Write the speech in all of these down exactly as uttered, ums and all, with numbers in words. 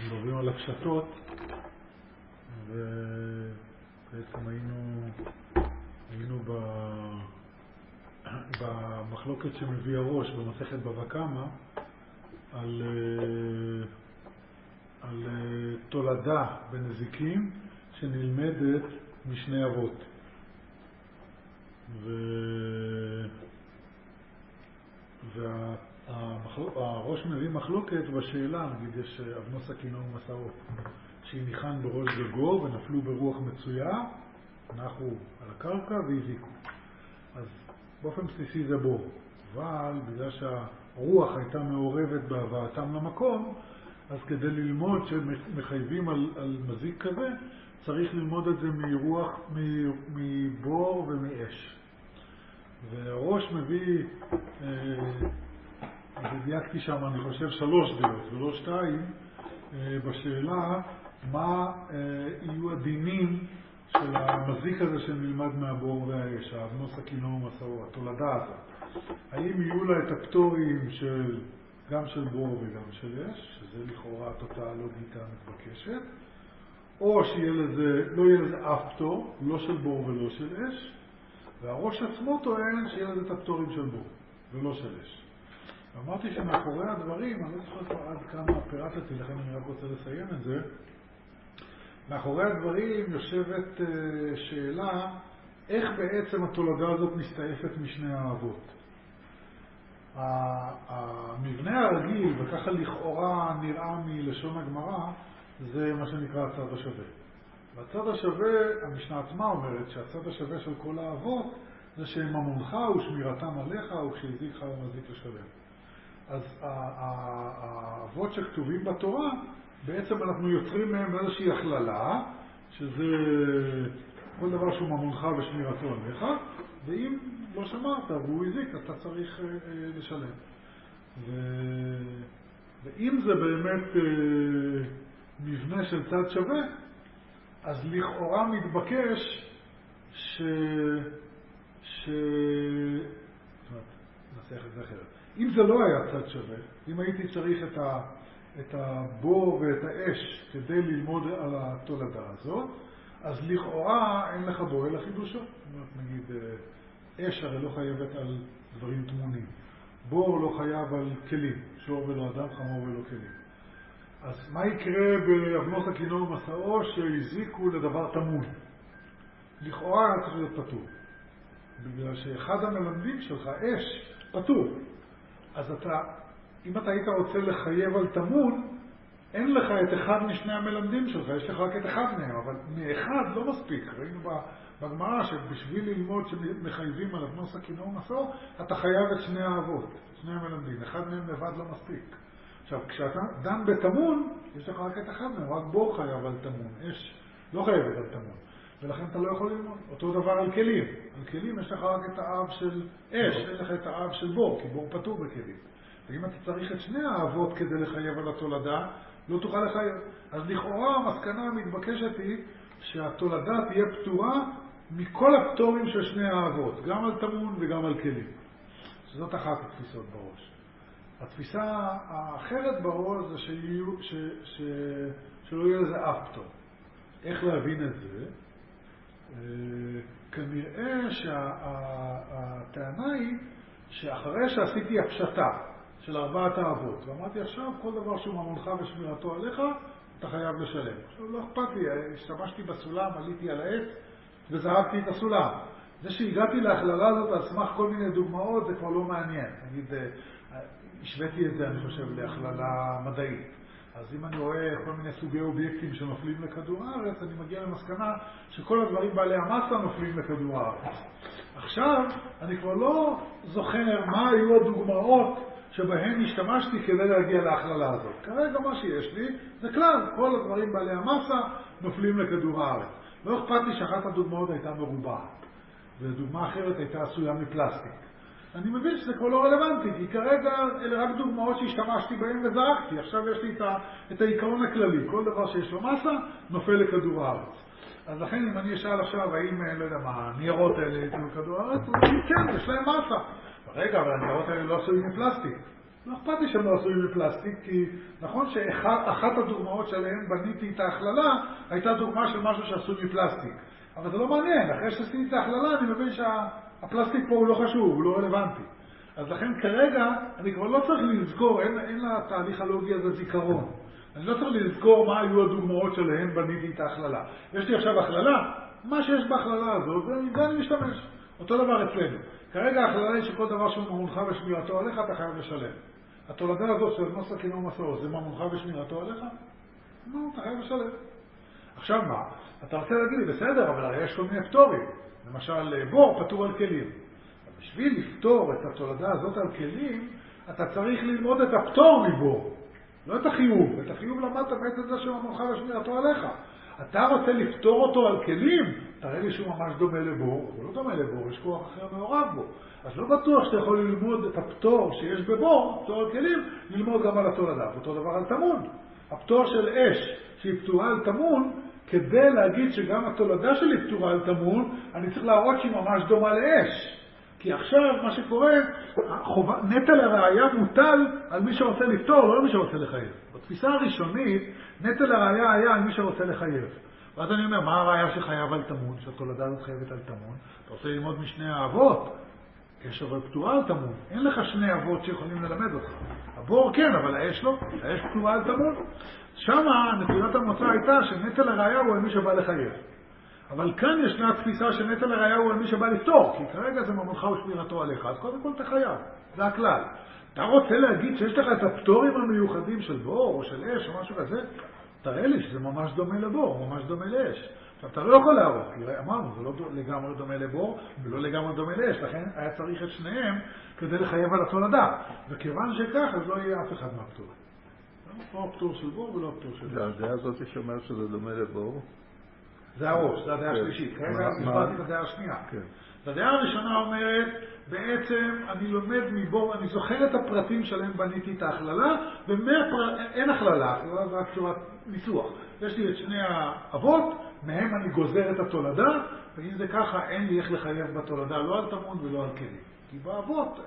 מדברים על הפשטות, ובעצם היינו, היינו ב, במחלוקת שמביא הראש במסכת בבא קמא על, על תולדה בנזיקים שנלמדת משני אבות. ו... והראש מביא מחלוקת בשאלה, נגיד יש אבנו סכינו ומסעות שהניחן בראש גגו ונפלו ברוח מצויה, נחו על הקרקע והזיקו. אז באופן בסיסי זה בור, אבל בגלל שהרוח הייתה מעורבת בהבאתם למקום, אז כדי ללמוד שמחייבים על, על מזיק כזה, צריך ללמוד את זה מרוח, מבור ומאש. והראש מביא, אה, דייקתי שם אני חושב שלוש דעות ולא שתיים, אה, בשאלה מה אה, יהיו הדינים של המזיק הזה שנלמד מהבור והאש, האבנו סכינו ומסעו, התולדה הזאת. האם יהיו לה את הפטורים של, גם של בור וגם של אש, שזה לכאורה התוצאה הלוגית המתבקשת, או שיהיה לזה, לא יהיה לזה אף פטור, לא של בור ולא של אש, והראש עצמו טוען שיהיה לזה את הפטורים של בור ולא של אש. אמרתי שמאחורי הדברים, אני לא זוכר עד כמה פירטתי, לכן אני רק רוצה לסיים את זה, מאחורי הדברים יושבת שאלה איך בעצם התולדה הזאת מסתעפת משני האבות. המבנה הרגיל, וככה לכאורה נראה מלשון הגמרא, זה מה שנקרא הצד השווה. והצד השווה, המשנה עצמה אומרת שהצד השווה של כל האבות זה שממונך ושמירתם עליך וכשהזיקך ומזיק לשלם. אז האבות שכתובים בתורה, בעצם אנחנו יוצרים מהם איזושהי הכללה, שזה כל דבר שהוא ממונך ושמירתו עליך, ואם לא שמרת והוא הזיק, אתה צריך לשלם. ו... ואם זה באמת מבנה של צד שווה, אז לכאורה מתבקש ש... ש... נעשה את זה אחרת. אם זה לא היה צד שווה, אם הייתי צריך את, ה... את הבור ואת האש כדי ללמוד על התולדה הזאת, אז לכאורה אין לך בו אלא חידושו. זאת אומרת, נגיד, אש הרי לא חייבת על דברים תמונים. בור לא חייב על כלים, שור ולא אדם, חמור ולא כלים. אז מה יקרה באבנו סכינו ומסעו שהזיקו לדבר תמון? לכאורה צריך להיות פטור. בגלל שאחד המלמדים שלך, אש, פטור. אז אתה, אם אתה היית רוצה לחייב על תמון, אין לך את אחד משני המלמדים שלך, יש לך רק את אחד מהם, אבל מאחד לא מספיק. ראינו בגמרא שבשביל ללמוד שמחייבים על אבנו סכינו ומסעו, אתה חייב את שני האבות, שני המלמדים. אחד מהם לבד לא מספיק. עכשיו, כשאתה דן בתמון, יש לך רק את אחד מהם, רק בור חייב על תמון, אש לא חייבת על תמון, ולכן אתה לא יכול ללמוד. אותו דבר על כלים, על כלים יש לך רק את האב של אש, אין לך את האב של בור, כי בור פטור בכלים. ואם אתה צריך את שני האבות כדי לחייב על התולדה, לא תוכל לחייב. אז לכאורה המסקנה המתבקשת היא שהתולדה תהיה פטורה מכל הפטורים של שני האבות, גם על תמון וגם על כלים. זאת אחת התפיסות בראש. התפיסה האחרת בראש זה שיהיו, ש, ש, שלא יהיה לזה אף פטור. איך להבין את זה? כנראה שהטענה היא שאחרי שעשיתי הפשטה של ארבעת האבות, ואמרתי עכשיו כל דבר שהוא ממונך ושמירתו עליך, אתה חייב לשלם. עכשיו לא אכפת לי, השתמשתי בסולם, עליתי על העץ וזרקתי את הסולם. זה שהגעתי להכללה הזאת על סמך כל מיני דוגמאות זה כבר לא מעניין. נגיד, השוויתי את זה, אני חושב, להכללה מדעית. אז אם אני רואה כל מיני סוגי אובייקטים שנופלים לכדור הארץ, אני מגיע למסקנה שכל הדברים בעלי המסה נופלים לכדור הארץ. עכשיו, אני כבר לא זוכר מה היו הדוגמאות שבהן השתמשתי כדי להגיע להכללה הזאת. כרגע מה שיש לי זה כלל, כל הדברים בעלי המסה נופלים לכדור הארץ. לא אכפת לי שאחת הדוגמאות הייתה מרובעת, ודוגמה אחרת הייתה עשויה מפלסטיק. אני מבין שזה כבר לא רלוונטי, כי כרגע אלה רק דוגמאות שהשתמשתי בהן וזרקתי. עכשיו יש לי את, ה, את העיקרון הכללי. כל דבר שיש לו מסה נופל לכדור הארץ. אז לכן אם אני אשאל עכשיו האם, לא יודע מה, הניירות האלה יצאו לכדור הארץ, הוא אומר, כן, יש להם מסה. רגע, אבל הניירות האלה לא עשויים מפלסטיק. לא אכפת לי שהם לא עשויים מפלסטיק, כי נכון שאחת הדוגמאות שעליהן בניתי את ההכללה הייתה דוגמה של משהו שעשוי מפלסטיק. אבל זה לא מעניין, אחרי שעשיתי את ההכללה אני מבין שהפלסטיק פה הוא לא חשוב, הוא לא רלוונטי. אז לכן כרגע אני כבר לא צריך לזכור, אין, אין לתהליך הלוגי הזה זיכרון. אני לא צריך לזכור מה היו הדוגמאות שלהן בניתי את ההכללה. יש לי עכשיו הכללה, מה שיש בהכללה הזאת, זה אני משתמש. אותו דבר אצלנו. כרגע ההכללה היא שכל דבר שהוא ממונחה ושמירתו עליך, אתה חייב לשלם. התולדה הזאת של נוסח כינור מסור, זה ממונחה ושמירתו עליך? מה, אתה חייב לשלם. עכשיו מה? אתה רוצה להגיד לי, בסדר, אבל הרי יש כל מיני פטורים. למשל, בור פטור על כלים. בשביל לפתור את התולדה הזאת על כלים, אתה צריך ללמוד את הפטור מבור. לא את החיוב. את החיוב למדת בעת את זה שממונחה ושמירתו עליך. אתה רוצה לפתור אותו על כלים, תראה לי שהוא ממש דומה לבור. הוא לא דומה לבור, יש כוח אחר מעורב בו. אז לא בטוח שאתה יכול ללמוד את הפטור שיש בבור, פטור על כלים, ללמוד גם על התולדה. אותו דבר על תמון. הפטור של אש שהיא פטורה על תמון, כדי להגיד שגם התולדה שלי פטורה על תמון, אני צריך להראות שהיא ממש דומה לאש. כי עכשיו מה שקורה, נטל הראייה מוטל על מי שרוצה לפתור, לא על מי שרוצה לחייב. בתפיסה הראשונית, נטל הראייה היה על מי שרוצה לחייב. ואז אני אומר, מה הראייה שחייב על תמון, שהתולדה הזאת חייבת על תמון? אתה רוצה ללמוד משני האבות, יש אבל פטורה על תמון. אין לך שני אבות שיכולים ללמד אותך. הבור כן, אבל האש לא. האש פטורה על תמון. שמה נקודת המוצא הייתה שנטל הראייה הוא על מי שבא לחייב. אבל כאן ישנה תפיסה שנטל הראייה הוא על מי שבא לפתור, כי כרגע זה ממונחה ושמירתו עליך, אז קודם כל אתה חייב, זה הכלל. אתה רוצה להגיד שיש לך את הפטורים המיוחדים של בור או של אש או משהו כזה, תראה לי שזה ממש דומה לבור, ממש דומה לאש. עכשיו אתה לא יכול להראות, כי אמרנו, זה לא לגמרי דומה לבור ולא לגמרי דומה לאש, לכן היה צריך את שניהם כדי לחייב על התולדה, וכיוון שכך אז לא יהיה אף אחד מהפטורים. לא הפטור של בור ולא הפטור של אש. זה הדעה הזאת שאומר שזה דומה לבור? זה הראש, זה הדעה השלישית. כרגע הסברתי את הדעה השנייה. הדעה הראשונה אומרת, בעצם אני לומד מבור, אני זוכר את הפרטים שלהם בניתי את ההכללה, ואין הכללה, זה רק צורת ניסוח. יש לי את שני האבות, מהם אני גוזר את התולדה, ואם זה ככה, אין לי איך לחייב בתולדה, לא על תמון ולא על כלים. כי באבות,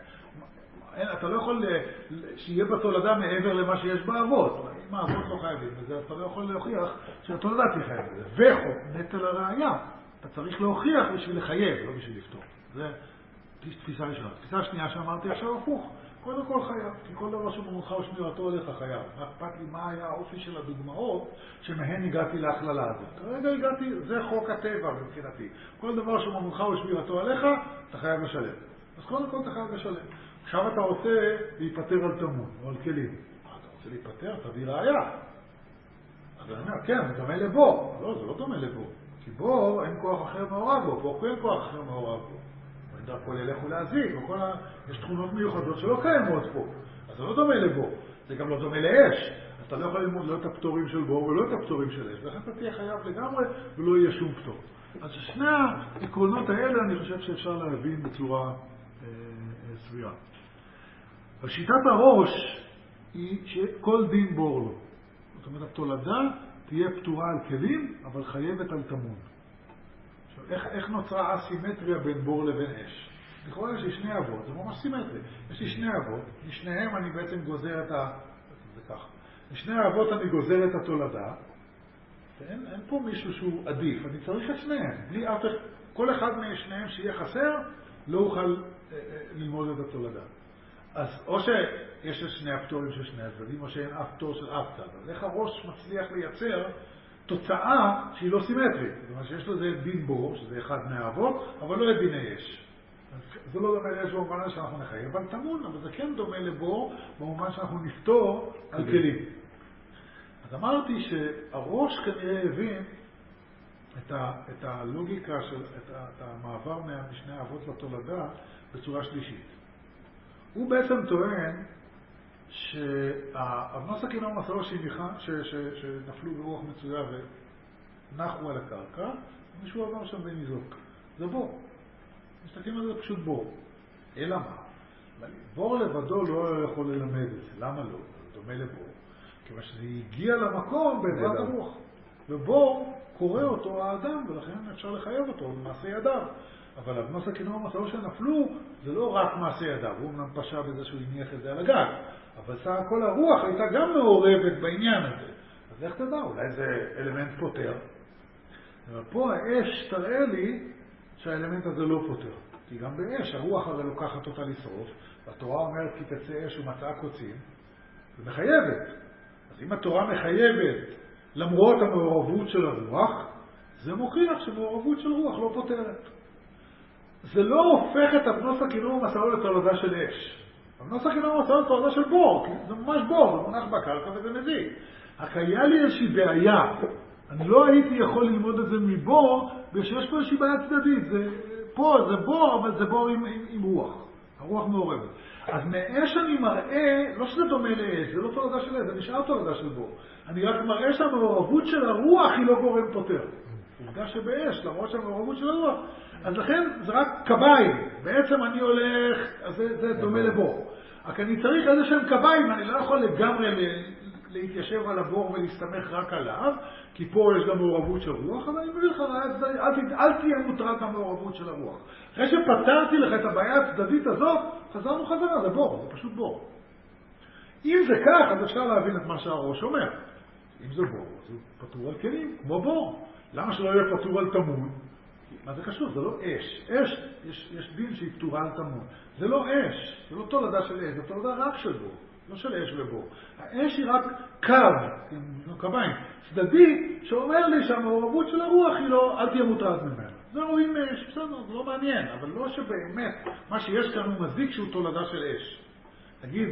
אתה לא יכול שיהיה בתולדה מעבר למה שיש באבות. אם האבות לא חייבים בזה, אתה לא יכול להוכיח שהתולדה תחייב בזה. וחוק, נטל הראייה, אתה צריך להוכיח בשביל לחייב, לא בשביל לפתור. זה תפיסה ראשונה. תפיסה השנייה שאמרתי עכשיו הפוך. קודם כל חייב, כי כל דבר שמונחה ושמירתו עליך חייב. אכפת לי מה היה האופי של הדוגמאות שמהן הגעתי להכללה הזאת. כרגע הגעתי, זה חוק הטבע מבחינתי. כל דבר שמונחה ושמירתו עליך, אתה חייב לשלם. אז קודם כל אתה חייב לשלם. עכשיו אתה רוצה להיפטר על תמון או על כלים. אתה רוצה להיפטר, תביא ראייה. אז אני אומר, כן, זה דומה לבור. לא, זה לא דומה לבור. כי בור אין כוח אחר מעורב בו, בור אין כוח אחר מעורב בו. דרכו ללך ולהזיק, ה... יש תכונות מיוחדות שלא קיימות פה. אז זה לא דומה לבור. זה גם לא דומה לאש. אתה לא יכול ללמוד לא את הפטורים של בור ולא את הפטורים של אש. ולכן אתה תהיה חייב לגמרי ולא יהיה שום פטור. אז שני העקרונות האלה אני חושב שאפשר להבין בצורה סבירה. שיטת הראש היא שכל דין בור לו. זאת אומרת, התולדה תהיה פטורה על כלים, אבל חייבת על תמון. עכשיו, איך, איך נוצרה הסימטריה בין בור לבין אש? לכאורה יש לי שני אבות, זה ממש סימטרי. יש לי שני אבות, משניהם אני בעצם גוזר את ה... זה ככה. משני האבות אני גוזר את התולדה, ואין, אין פה מישהו שהוא עדיף, אני צריך את שניהם. בלי אף... כל אחד משניהם שיהיה חסר, לא אוכל אה, אה, ללמוד את התולדה. אז או שיש את שני הפטורים של שני הצדדים, או שאין אף פטור של אף צד. אז איך הראש מצליח לייצר תוצאה שהיא לא סימטרית? זאת אומרת שיש לו זה דין בור, שזה אחד מהאבות, אבל לא את דיני אש. זה לא דומה לאש במובן שאנחנו נחייב על תמון, אבל זה כן דומה לבור במובן שאנחנו נפתור על כלים. אז אמרתי שהראש כנראה הבין את, ה, את הלוגיקה, של, את, ה, את המעבר משני האבות לתולדה בצורה שלישית. הוא בעצם טוען שהנוסח כינור מסרו שנפלו ברוח מצויה ונחו על הקרקע, מישהו עבר שם וניזוק. זה בור. מסתכלים על זה פשוט בור. אלא מה? בור לבדו לא יכול ללמד את זה. למה לא? זה דומה לבור. כיוון שזה הגיע למקום בעזרת הרוח. ובור קורא אותו האדם, ולכן אפשר לחייב אותו במעשה ידיו. אבל אבנוס הכינור ומסעו שנפלו, זה לא רק מעשה ידיו, הוא אמנם פשע בזה שהוא הניח את זה על הגג, אבל סך הכל הרוח הייתה גם מעורבת בעניין הזה. אז איך תדע? אולי זה אלמנט פותר. אבל פה האש תראה לי שהאלמנט הזה לא פותר. כי גם באש הרוח הרי לוקחת אותה לשרוף, והתורה אומרת כי תצא אש ומצאה קוצים, זה מחייבת. אז אם התורה מחייבת למרות המעורבות של הרוח, זה מוכיח שמעורבות של רוח לא פותרת. זה לא הופך את אבנוס הכינור ומסעו לתולדה של אש. אבנוס הכינור ומסעו לתולדה של בור, כי זה ממש בור, זה מונח בקרקע וזה מזיק. רק היה לי איזושהי בעיה. אני לא הייתי יכול ללמוד את זה מבור, ושיש פה איזושהי בעיה צדדית. זה, פה זה בור, אבל זה בור עם, עם, עם רוח. הרוח מעורבת. אז מאש אני מראה, לא שזה דומה לאש, זה לא תולדה של אש, זה נשאר תולדה של בור. אני רק מראה שהמעורבות של הרוח היא לא גורם פותר. עובדה שבאש, למרות שהמעורבות של הרוח. אז לכן זה רק קביים. בעצם אני הולך, אז זה, זה דומה לבור. רק אני צריך איזה שהם קביים, אני לא יכול לגמרי להתיישב על הבור ולהסתמך רק עליו, כי פה יש גם מעורבות של רוח, אבל אני מביא לך, אל, אל, אל תהיה מוטרד מהמעורבות של הרוח. אחרי שפתרתי לך את הבעיה הצדדית הזאת, חזרנו חזרה, זה בור, זה פשוט בור. אם זה כך, אז אפשר להבין את מה שהראש אומר. אם זה בור, אז הוא פטור על כלים, כמו בור. למה שלא יהיה פטור על תמון? מה זה קשור? זה לא אש. אש, יש, יש דין שהיא פטורה על תמון. זה לא אש, זה לא תולדה של אש, זה תולדה רק של בור. לא של אש ובור. האש היא רק קו, עם קביים, צדדי, שאומר לי שהמעורבות של הרוח היא לא, אל תהיה מוטרד ממנה. זה רואים אש, בסדר, זה לא מעניין, אבל לא שבאמת מה שיש כאן הוא מזיק שהוא תולדה של אש. נגיד,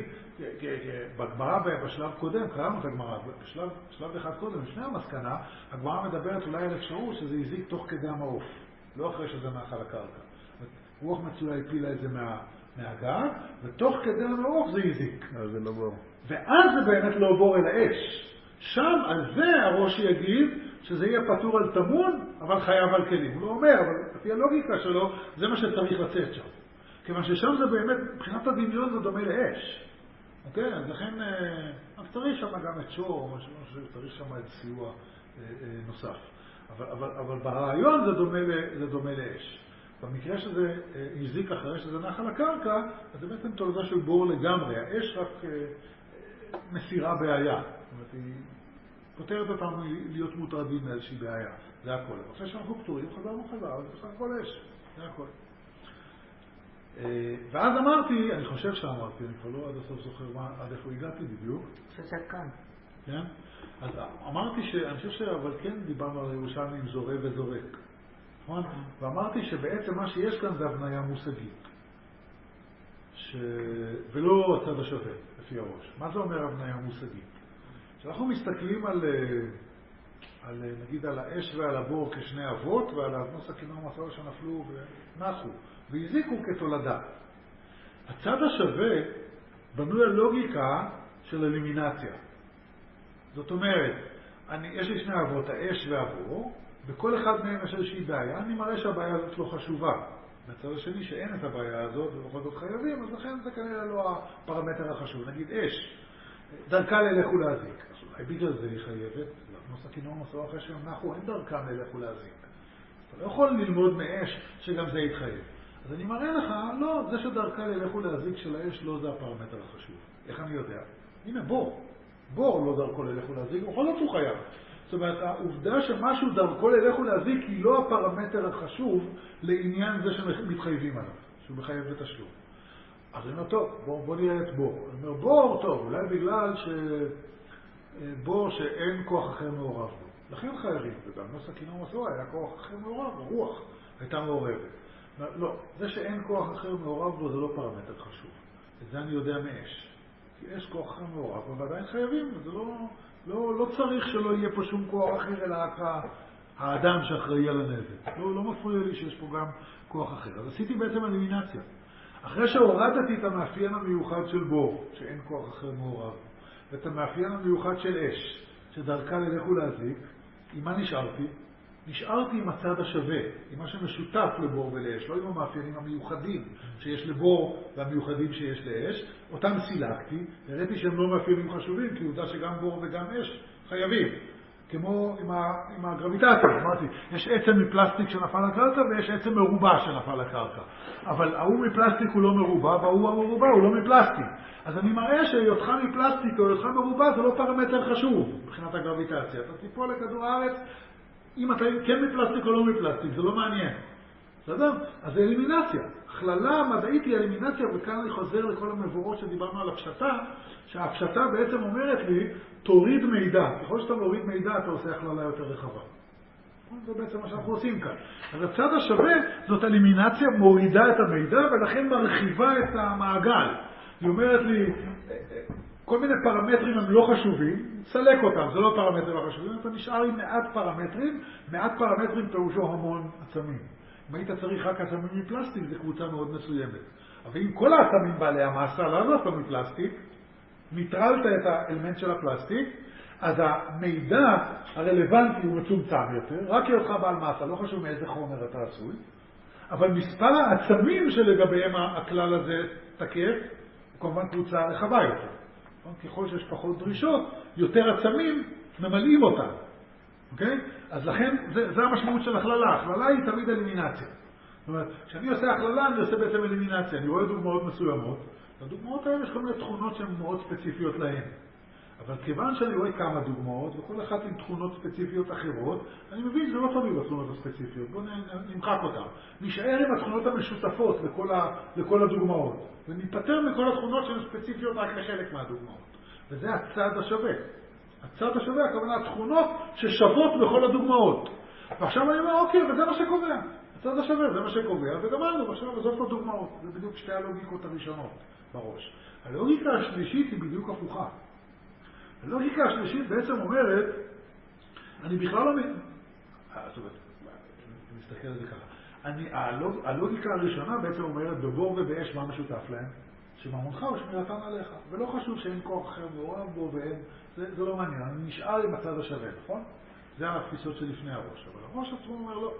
בגמרא בשלב קודם, קראנו את הגמרא, בשלב, בשלב אחד קודם, לפני המסקנה, הגמרא מדברת אולי על אפשרות שזה יזיק תוך כדי המעוף, לא אחרי שזה נח על הקרקע. רוח מצויה הפילה את זה מה... מהגג, ותוך כדי המעוף זה יזיק. אז זה לא בור. ואז זה באמת לא בור אלא אש. שם על זה הראש יגיד שזה יהיה פטור על תמון, אבל חייב על כלים. הוא לא אומר, אבל לפי הלוגיקה שלו, זה מה שצריך לצאת שם. כיוון ששם זה באמת, מבחינת הדמיון זה דומה לאש. אוקיי? אז לכן, אז צריך שם גם את שור, או משהו שצריך שם את סיוע נוסף. אבל, אבל, אבל ברעיון זה דומה, זה דומה לאש. במקרה שזה יזיק אחרי שזה נח על הקרקע, אז זה בעצם תולדה של בור לגמרי. האש רק מסירה בעיה. זאת אומרת, היא פותרת אותנו להיות מוטרדים מאיזושהי בעיה. זה הכל. אחרי שאנחנו פתורים, חזרנו חזר, אז בסך הכל אש. זה הכל. ואז אמרתי, אני חושב שאמרתי, אני כבר לא עד הסוף זוכר מה, עד איפה הגעתי בדיוק. שזה כאן. כן? אז אמרתי שאני חושב שאבל כן דיברנו על ירושלים זורק וזורק. נכון? ואמרתי שבעצם מה שיש כאן זה הבניה מושגית. ש... ולא הצד השווה, לפי הראש. מה זה אומר הבניה מושגית? כשאנחנו מסתכלים על, על, נגיד, על האש ועל הבור כשני אבות, ועל אבנוס הכינור ומסעו שנפלו ונחו, והזיקו כתולדה. הצד השווה בנוי על לוגיקה של אלימינציה. זאת אומרת, אני, יש לי שני אבות, האש והבור, בכל אחד מהם יש איזושהי בעיה, אני מראה שהבעיה הזאת לא חשובה. בצד השני שאין את הבעיה הזאת ובכל זאת חייבים, אז לכן זה כנראה לא הפרמטר החשוב. נגיד אש, דרכה ללך ולהזיק. אז אולי בגלל זה היא חייבת, לאבנוס הכינור ומסעו אחרי שהם נחו, אין דרכם ללך ולהזיק. אתה לא יכול ללמוד מאש שגם זה יתחייב. אז אני מראה לך, לא, זה שדרכה ללך ולהזיק של האש לא זה הפרמטר החשוב. איך אני יודע? הנה בור. בור לא דרכו ללך ולהזיק, בכל זאת הוא חייב. זאת אומרת, העובדה שמשהו דרכו ללך ולהזיק היא לא הפרמטר החשוב לעניין זה שמתחייבים עליו, שהוא מחייב בתשלום. אז אני אומר, טוב, בוא, בוא נראה את בור. אני אומר, בור, טוב, אולי בגלל שבור שאין כוח אחר מעורב בו. לכן חייבים, וגם נוס הכינור ומסעו היה כוח אחר מעורב, הרוח הייתה מעורבת. לא, זה שאין כוח אחר מעורב בו זה לא פרמטר חשוב. את זה אני יודע מאש. כי אש כוח אחר מעורב, אבל עדיין חייבים, וזה לא... לא, לא צריך שלא יהיה פה שום כוח אחר, אלא האדם שאחראי על הנזק. לא, לא מפריע לי שיש פה גם כוח אחר. אז עשיתי בעצם אלימינציה. אחרי שהורדתי את המאפיין המיוחד של בור, שאין כוח אחר מעורב, ואת המאפיין המיוחד של אש, שדרכה ללך ולהזיק, עם מה נשארתי? נשארתי עם הצד השווה, עם מה שמשותף לבור ולאש, לא עם המאפיינים המיוחדים שיש לבור והמיוחדים שיש לאש. אותם סילקתי, הראיתי שהם לא מאפיינים חשובים, כי עובדה שגם בור וגם אש חייבים. כמו עם, ה, עם הגרביטציה. אמרתי, יש עצם מפלסטיק שנפל לקרקע ויש עצם מרובע שנפל לקרקע. אבל ההוא מפלסטיק הוא לא מרובע, וההוא המרובע הוא לא מפלסטיק. אז אני מראה שהיותך מפלסטיק או היותך מרובע זה לא פרמטר חשוב מבחינת הגרביטציה. אתה תיפול לכדור הארץ, אם אתה כן מפלסטיק או לא מפלסטיק, זה לא מעניין. בסדר? אז זה אלימינציה. הכללה המדעית היא אלימינציה, וכאן אני חוזר לכל המבואות שדיברנו על הפשטה, שההפשטה בעצם אומרת לי, תוריד מידע. ככל שאתה מוריד מידע, אתה עושה הכללה יותר רחבה. זה בעצם מה שאנחנו עושים כאן. אז הצד השווה זאת אלימינציה, מורידה את המידע, ולכן מרחיבה את המעגל. היא אומרת לי, כל מיני פרמטרים הם לא חשובים, סלק אותם, זה לא פרמטרים לא חשובים, אתה נשאר עם מעט פרמטרים, מעט פרמטרים פירושו המון עצמים. אם היית צריך רק עצמים מפלסטיק, זה קבוצה מאוד מסוימת. אבל אם כל העצמים בעלי המסה, לא דווקא מפלסטיק, ניטרלת את האלמנט של הפלסטיק, אז המידע הרלוונטי הוא מצומצם יותר, רק היותך בעל מסה, לא חשוב מאיזה חומר אתה עשוי, אבל מספר העצמים שלגביהם הכלל הזה תקף, הוא כמובן קבוצה רחבה יותר. ככל שיש פחות דרישות, יותר עצמים ממלאים אותם. אוקיי? אז לכן, זה, זה המשמעות של הכללה. הכללה היא תמיד אלימינציה. זאת אומרת, כשאני עושה הכללה, אני עושה בעצם אלימינציה. אני רואה דוגמאות מסוימות. לדוגמאות האלה יש כל מיני תכונות שהן מאוד ספציפיות להן. אבל כיוון שאני רואה כמה דוגמאות, וכל אחת עם תכונות ספציפיות אחרות, אני מבין שזה לא תמיד התכונות הספציפיות. בואו נמחק אותן. נשאר עם התכונות המשותפות לכל, ה, לכל הדוגמאות. וניפטר מכל התכונות שהן ספציפיות רק לחלק מהדוגמאות. וזה הצד השווה. הצד השווה, הכוונה התכונות ששוות בכל הדוגמאות. ועכשיו אני אומר, אוקיי, וזה מה שקובע. הצד השווה, זה מה שקובע, וגמרנו, ועכשיו וזאת הדוגמאות. זה בדיוק שתי הלוגיקות הראשונות בראש. הלוגיקה השלישית היא בדיוק הפוכה. הלוגיקה השלישית בעצם אומרת, אני בכלל לא... זאת אומרת, אני מסתכל על זה ככה. אני, הלוג, הלוגיקה הראשונה בעצם אומרת, בבור ובאש מה משותף להם? שממונך הוא שמירתן עליך. ולא חשוב שאין כוח אחר מעורב בו ואין... זה, זה לא מעניין, אני נשאר עם הצד השווה, נכון? זה התפיסות שלפני הראש. אבל הראש עצמו אומר, לא.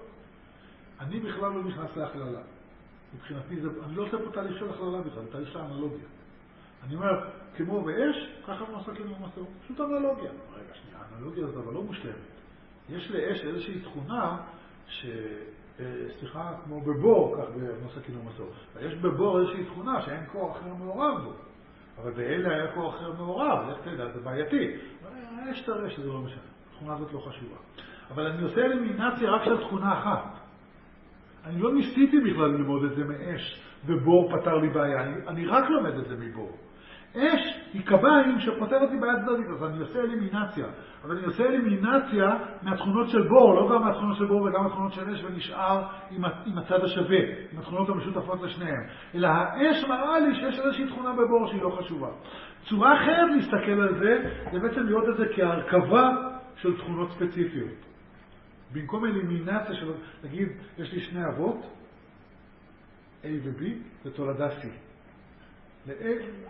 אני בכלל לא נכנס להכללה. מבחינתי, זה, אני לא עושה פה תהליך של הכללה בכלל, זה תהליך של אנלוגיה. אני אומר, כמו באש, ככה נוסקים במסור. פשוט אנלוגיה. רגע, שנייה, האנלוגיה הזאת אבל לא מושלמת. יש לאש איזושהי תכונה ש... סליחה, כמו בבור, כך בנוסקים במסור. יש בבור איזושהי תכונה שאין כוח אחר מעורב בו. אבל באלה היה כוח אחר מעורב, איך תדע, זה בעייתי. יש תראה שזה לא משנה. התכונה הזאת לא חשובה. אבל אני עושה אלימינציה רק של תכונה אחת. אני לא ניסיתי בכלל ללמוד את זה מאש, ובור פתר לי בעיה. אני, אני רק לומד את זה מבור. אש היא קביים שפותרת לי בעיה צדדית, אז אני עושה אלימינציה. אבל אני עושה אלימינציה מהתכונות של בור, לא גם מהתכונות של בור וגם מהתכונות של אש, ונשאר עם, עם הצד השווה, עם התכונות המשותפות לשניהם. אלא האש מראה לי שיש איזושהי תכונה בבור שהיא לא חשובה. צורה אחרת להסתכל על זה, זה בעצם לראות את זה כהרכבה של תכונות ספציפיות. במקום אלימינציה של, נגיד, יש לי שני אבות, A ו-B, זה תולדה C. ל-A,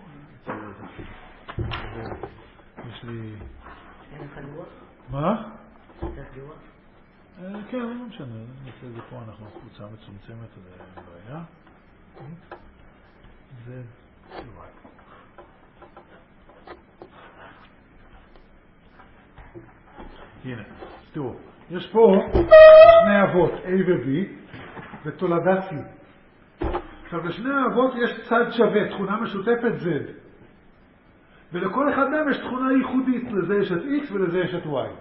יש לי... אין לך לוח? מה? צריך לוח? כן, לא משנה, נעשה את זה פה, אנחנו קבוצה מצומצמת, זה בעיה. זה... הנה, תראו, יש פה שני אבות, A ו-B, ותולדה C. עכשיו, לשני האבות יש צד שווה, תכונה משותפת Z. ולכל אחד מהם יש תכונה ייחודית, לזה יש את X ולזה יש את Y.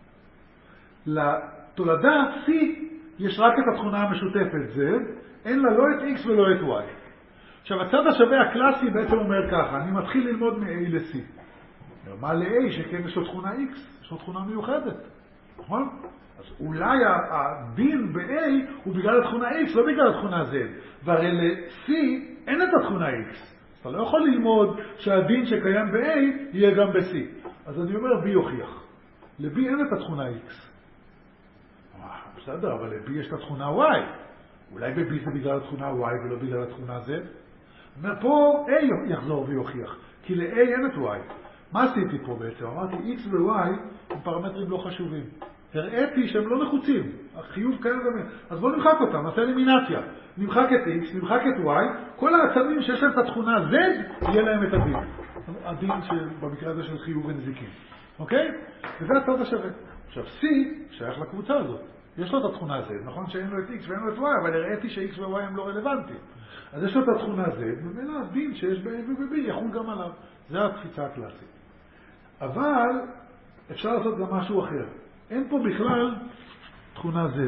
לתולדה C יש רק את התכונה המשותפת Z, אין לה לא את X ולא את Y. עכשיו, הצד השווה הקלאסי בעצם אומר ככה, אני מתחיל ללמוד מ-A ל-C. מה ל-A שכן יש לו תכונה X, יש לו תכונה מיוחדת, נכון? אז אולי הדין ב-A הוא בגלל התכונה X, לא בגלל התכונה Z. והרי ל-C אין את התכונה X. אתה לא יכול ללמוד שהדין שקיים ב-A יהיה גם ב-C. אז אני אומר, B יוכיח. ל-B אין את התכונה X. בסדר, אבל ל-B יש את התכונה Y. אולי ב-B זה בגלל התכונה Y ולא בגלל התכונה Z. אומר, פה A יחזור ויוכיח. כי ל-A אין את Y. מה עשיתי פה בעצם? אמרתי, X ו-Y הם פרמטרים לא חשובים. הראיתי שהם לא נחוצים. החיוב כאלה גם... אז בואו נמחק אותם, נעשה אלימינציה. נמחק את X, נמחק את Y, כל העצמים שיש להם את התכונה Z, יהיה להם את הדין. הדין שבמקרה הזה של חיוב ונזיקים. אוקיי? וזה הצד השווה. עכשיו, C שייך לקבוצה הזאת. יש לו את התכונה Z, נכון שאין לו את X ואין לו את Y, אבל הראיתי ש-X ו-Y הם לא רלוונטיים. אז יש לו את התכונה Z, ומילא הדין שיש ב-A וב-B יחול גם עליו. זה התפיסה הקלאסית. אבל אפשר לעשות גם משהו אחר. אין פה בכלל תכונה Z.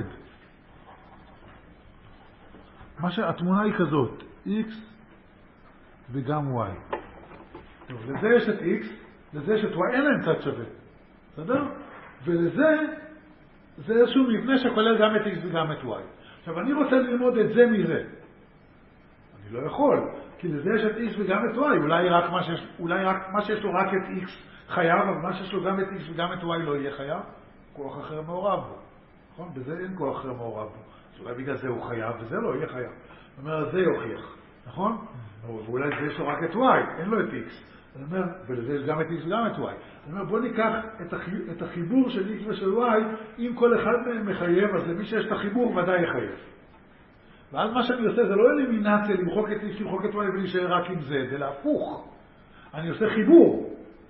מה שהתמונה היא כזאת, X וגם Y. טוב, לזה יש את X, לזה יש את Y, אין להם צד שווה. בסדר? ולזה, זה איזשהו מבנה שכולל גם את X וגם את Y. עכשיו, אני רוצה ללמוד את זה מזה. אני לא יכול, כי לזה יש את X וגם את Y. אולי רק מה שיש, אולי רק מה שיש לו רק את X חייב, אבל מה שיש לו גם את X וגם את Y לא יהיה חייב. כוח אחר מעורב בו. נכון? בזה אין כוח אחר מעורב בו. אז אולי בגלל זה הוא חייב, וזה לא יהיה חייב. זאת אומרת, זה יוכיח. נכון? ואולי זה יש לו רק את Y, אין לו את X. אני אומר, ולזה יש גם את X וגם את Y. אני אומר, בוא ניקח את, הח... את החיבור של X ושל Y, אם כל אחד מהם מחייב, אז למי שיש את החיבור ודאי יחייב. ואז מה שאני עושה זה לא אלימינציה, למחוק את X, למחוק את Y ולהישאר רק עם Z, זה להפוך. אני עושה חיבור,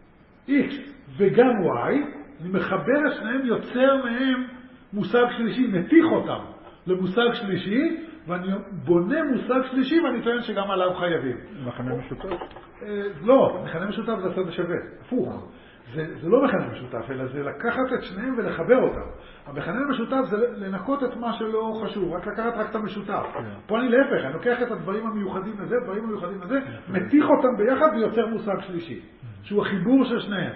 X וגם Y, אני מחבר את שניהם, יוצר מהם מושג שלישי, מתיך אותם למושג שלישי, ואני בונה מושג שלישי, ואני טוען שגם עליו חייבים. מכנה משותף? לא, מכנה משותף זה הצד השווה, הפוך. זה, זה לא מכנה משותף, אלא זה לקחת את שניהם ולחבר אותם. המכנה המשותף זה לנקות את מה שלא חשוב, רק לקחת רק את המשותף. פה אני להפך, אני לוקח את הדברים המיוחדים לזה, דברים המיוחדים לזה, מתיך אותם ביחד ויוצר מושג שלישי, שהוא החיבור של שניהם.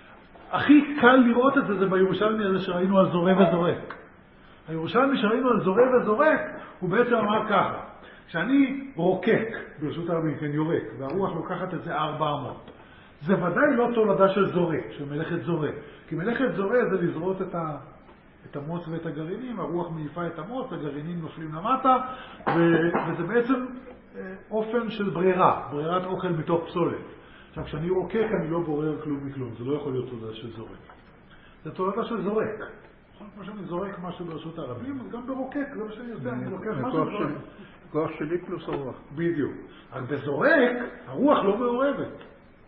הכי קל לראות את זה, זה בירושלמי הזה שראינו על זורק וזורק. הירושלמי שראינו על זורק וזורק, הוא בעצם אמר ככה, כשאני רוקק, ברשות הרבים, כן יורק, והרוח לוקחת את זה ארבע אמות, זה ודאי לא תולדה של זורק, של מלאכת זורק. כי מלאכת זורק זה לזרות את, ה, את המוץ ואת הגרעינים, הרוח מעיפה את המוץ, הגרעינים נופלים למטה, ו, וזה בעצם אופן של ברירה, ברירת אוכל מתוך פסולת. עכשיו, כשאני רוקק אני לא בורר כלום מכלום, זה לא יכול להיות תולדה של זורק. זה תולדה של זורק. כמו שאני זורק משהו ברשות הרבים, אז גם ברוקק, זה מה שאני יודע, אני לוקח משהו זורק. כוח שלי פלוס הרוח. בדיוק. אבל בזורק, הרוח לא מעורבת.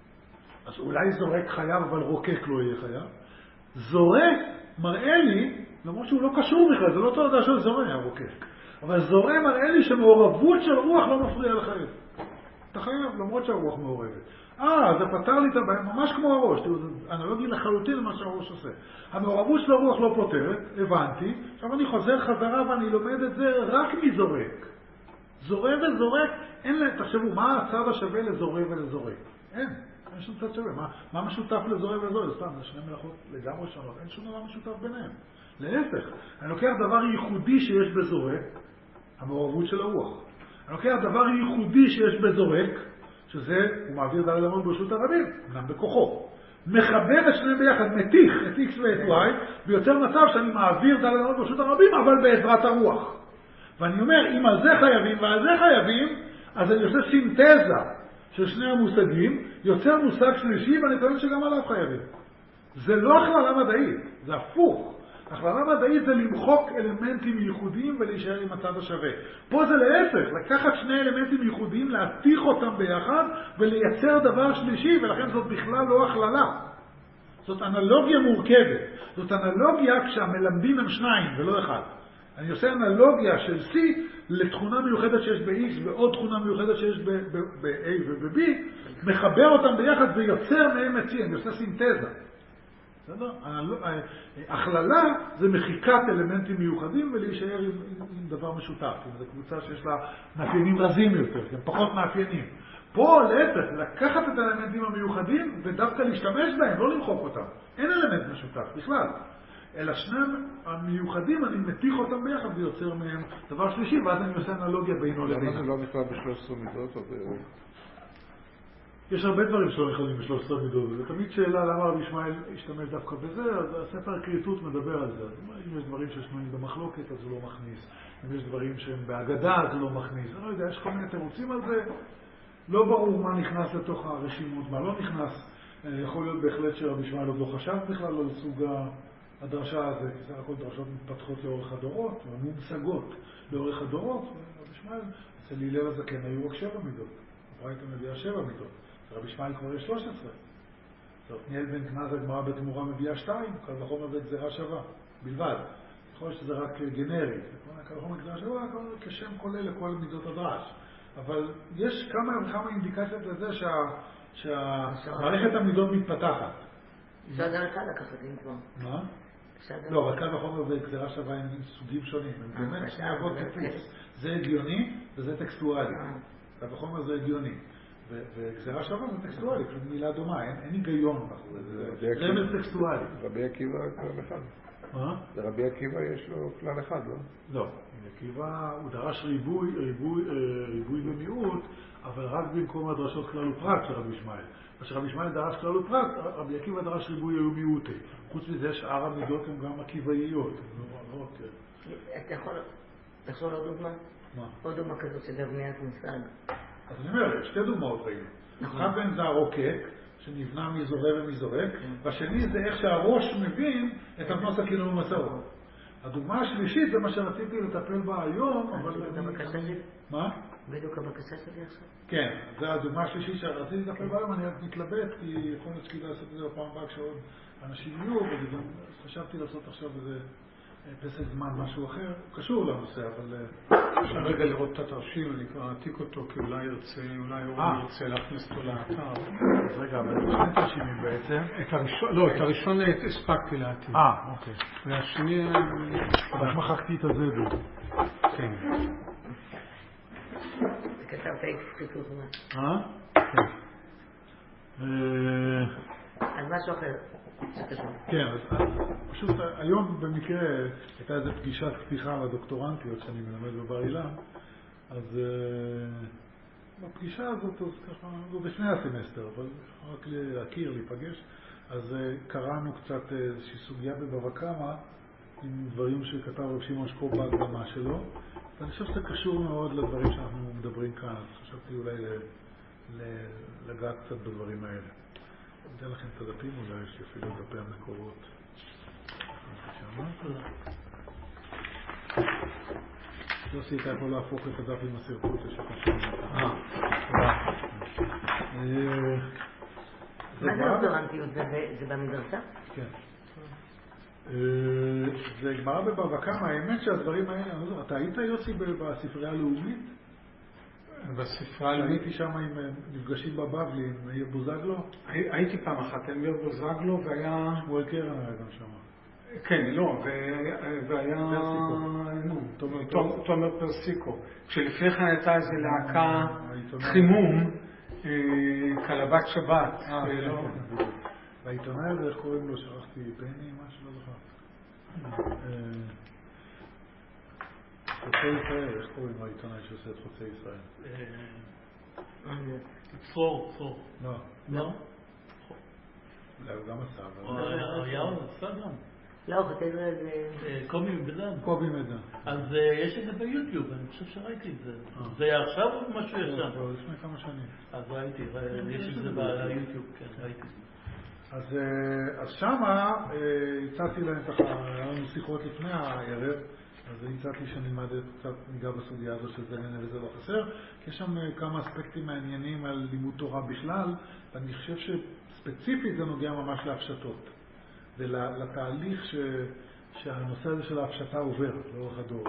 אז אולי זורק חייב, אבל רוקק לא יהיה חייב. זורק מראה לי, למרות שהוא לא קשור בכלל, זה לא תולדה של זורק, הרוקק. אבל זורק מראה לי שמעורבות של רוח לא מפריע לחייב. אתה חייב, למרות שהרוח מעורבת. אה, זה פתר לי את הבעיה, ממש כמו הראש. תראו, זה אנלוגי לחלוטין למה שהראש עושה. המעורבות של הרוח לא פותרת, הבנתי. עכשיו אני חוזר חזרה ואני לומד את זה רק מזורק. זורק וזורק, אין להם, תחשבו, מה הצד השווה לזורק ולזורק? אין. אין שום צד שווה. מה, מה משותף לזורק ולזורק? סתם, זה שני מלאכות לגמרי שונות. אין שום דבר משותף ביניהם. להפך, אני לוקח דבר ייחודי שיש בזורק, המעורבות של הרוח. אני לוקח דבר ייחודי שיש בזורק, שזה, הוא מעביר ד' אמות ברשות הרבים, גם בכוחו. מחבר את שניהם ביחד, מתיך את X ואת Y, ויוצר מצב שאני מעביר ד' אמות ברשות הרבים, אבל בעזרת הרוח. ואני אומר, אם על זה חייבים ועל זה חייבים, אז אני עושה סינתזה של שני המושגים, יוצר מושג שלישי, ואני טוען שגם עליו חייבים. זה לא הכללה מדעית, זה הפוך. הכללה מדעית זה למחוק אלמנטים ייחודיים ולהישאר עם הצד השווה. פה זה להפך, לקחת שני אלמנטים ייחודיים, להתיך אותם ביחד ולייצר דבר שלישי, ולכן זאת בכלל לא הכללה. זאת אנלוגיה מורכבת. זאת אנלוגיה כשהמלמדים הם שניים ולא אחד. אני עושה אנלוגיה של C לתכונה מיוחדת שיש ב-X ועוד תכונה מיוחדת שיש ב-A וב-B, מחבר אותם ביחד ויוצר מהם את C. אני עושה סינתזה. הכללה זה מחיקת אלמנטים מיוחדים ולהישאר עם, עם, עם דבר משותף. זו קבוצה שיש לה מאפיינים רזים יותר, הם פחות מאפיינים. פה להפך, לקחת את האלמנטים המיוחדים ודווקא להשתמש בהם, לא למחוק אותם. אין אלמנט משותף בכלל. אלא שניהם המיוחדים, אני מתיך אותם ביחד ויוצר מהם דבר שלישי, ואז אני עושה אנלוגיה בינו לבינו. למה זה לא נכלל ב-שלוש עשרה מידות? או ב... יש הרבה דברים שלא נכללים ב-שלוש עשרה מידות, ותמיד שאלה למה רבי ישמעאל השתמש דווקא בזה, אז הספר הכריתות מדבר על זה. אם יש דברים ששנויים במחלוקת, אז הוא לא מכניס. אם יש דברים שהם בהגדה, אז הוא לא מכניס. אני לא יודע, יש כל מיני תירוצים על זה. לא ברור מה נכנס לתוך הרשימות, מה לא נכנס. יכול להיות בהחלט שרבי ישמעאל עוד לא חשב בכלל על סוג הדרשה הזה, כי סך הכל דרשות מתפתחות לאורך הדורות, ומומשגות לאורך הדורות. רבי ישמעאל, אצל הלל הזקן היו רק שבע מידות. הברייתא מביאה שבע מידות. רבי ישמעאל כבר יש שלוש עשרה. ניהל בן קנז הגמרא בתמורה מביאה שתיים, קל וחומר בגזירה שווה, בלבד. יכול להיות שזה רק גנרי, קל וחומר בגזירה שווה, כשם כולל לכל מידות הדרש. אבל יש כמה וכמה אינדיקציות לזה שה, שהמערכת המידות מתפתחת. אפשר גם אחד לקחת אם כבר. מה? לא, אבל קל וחומר בגזירה שווה הם סוגים שונים, הם באמת שני אבות טיפוס. זה הגיוני וזה טקסטואלי. קל וחומר זה הגיוני. וגזירה שווה זה טקסטואלי, פשוט מילה דומה, אין היגיון בחורי, זה רמז טקסטואלי. רבי עקיבא כלל אחד. מה? לרבי עקיבא יש לו כלל אחד, לא? לא, רבי עקיבא הוא דרש ריבוי, ריבוי, ריבוי ומיעוט, אבל רק במקום הדרשות כלל ופרט של רבי ישמעאל. כשרבי ישמעאל דרש כלל ופרט, רבי עקיבא דרש ריבוי ומיעוטי. חוץ מזה שאר המידות הן גם עקיבאיות. אתה יכול לחזור עוד דוגמה? מה? עוד דוגמה כזאת של בניית מושג. אז אני אומר, שתי דוגמאות ראינו. אחד בין זה הרוקק, שנבנה מזורק ומזורק, והשני זה איך שהראש מבין את הנוסח כאילו במסעות. הדוגמה השלישית זה מה שרציתי לטפל בה היום, אבל... בדיוק הבקשה שלי? מה? בדיוק הבקשה שלי עכשיו? כן, זו הדוגמה השלישית שרציתי לטפל בה היום, אני רק מתלבט, כי יכול להיות שכדאי לעשות את זה בפעם הבאה כשעוד אנשים יהיו, וגם חשבתי לעשות עכשיו איזה פסק זמן משהו אחר, קשור לנושא, אבל... אפשר רגע לראות את התרשים, אני כבר אעתיק אותו, כי אולי ירצה, אולי אורי ירצה להכניס אותו לאתר. אז רגע, אבל שני תרשימים בעצם. את הראשון, לא, את הראשון הספקתי להעתיק. אה, אוקיי. והשני... רק מחקתי את הזבל. כן. כתבת חיתות מה? אה? כן. אז משהו אחר. כן, אז פשוט היום במקרה הייתה איזו פגישת פתיחה לדוקטורנטיות שאני מלמד בבר אילן, אז בפגישה הזאת, אז ככה, לא בפני הסמסטר, אבל רק להכיר, להיפגש, אז קראנו קצת איזושהי סוגיה בבבא קמא עם דברים שכתב רב שמעון שקוב בהקדמה שלו, ואני חושב שזה קשור מאוד לדברים שאנחנו מדברים כאן, אז חשבתי אולי לגעת קצת בדברים האלה. אני אתן לכם את הדפים, אולי יש לי אפילו דפי המקורות. יוסי, אתה יכול להפוך את הדף עם הסרטוט שחשוב. אה, מה זה דוקטורנטיות? זה במדרשה? כן. זה גמרא בבבא קמא, האמת שהדברים האלה, אתה היית יוסי בספרייה הלאומית? בספרה הלאומית. הייתי שם עם נפגשים בבבלי, עם מאיר בוזגלו. הייתי פעם אחת עם מאיר בוזגלו והיה... שמואל קרן היה גם שם. כן, לא, והיה... תומר פרסיקו. כשלפני כן הייתה איזו להקה חימום, קלבת שבת. והעיתונאי הזה, איך קוראים לו? שכחתי בני, משהו לא זוכר. חוצי ישראל, איך קוראים לו העיתונאי שעושה את חוצי ישראל? צור, צור. לא. לא? אולי הוא גם עשה, אבל... היה הוא עשה גם. לא, חוצי ישראל זה... קובי מדן. קובי מדן. אז יש את זה ביוטיוב, אני חושב שראיתי את זה. זה היה עכשיו או משהו ישן? לא, לפני כמה שנים. אז ראיתי, יש את זה ביוטיוב, כן, ראיתי. אז שמה הצעתי להם ככה, היה לנו שיחות לפני הערב, אז הצעתי שנלמד קצת ניגע בסוגיה הזו שזה נהנה וזה לא חסר, כי יש שם כמה אספקטים מעניינים על לימוד תורה בכלל, ואני חושב שספציפית זה נוגע ממש להפשטות, ולתהליך ש... שהנושא הזה של ההפשטה עובר לאורך הדור.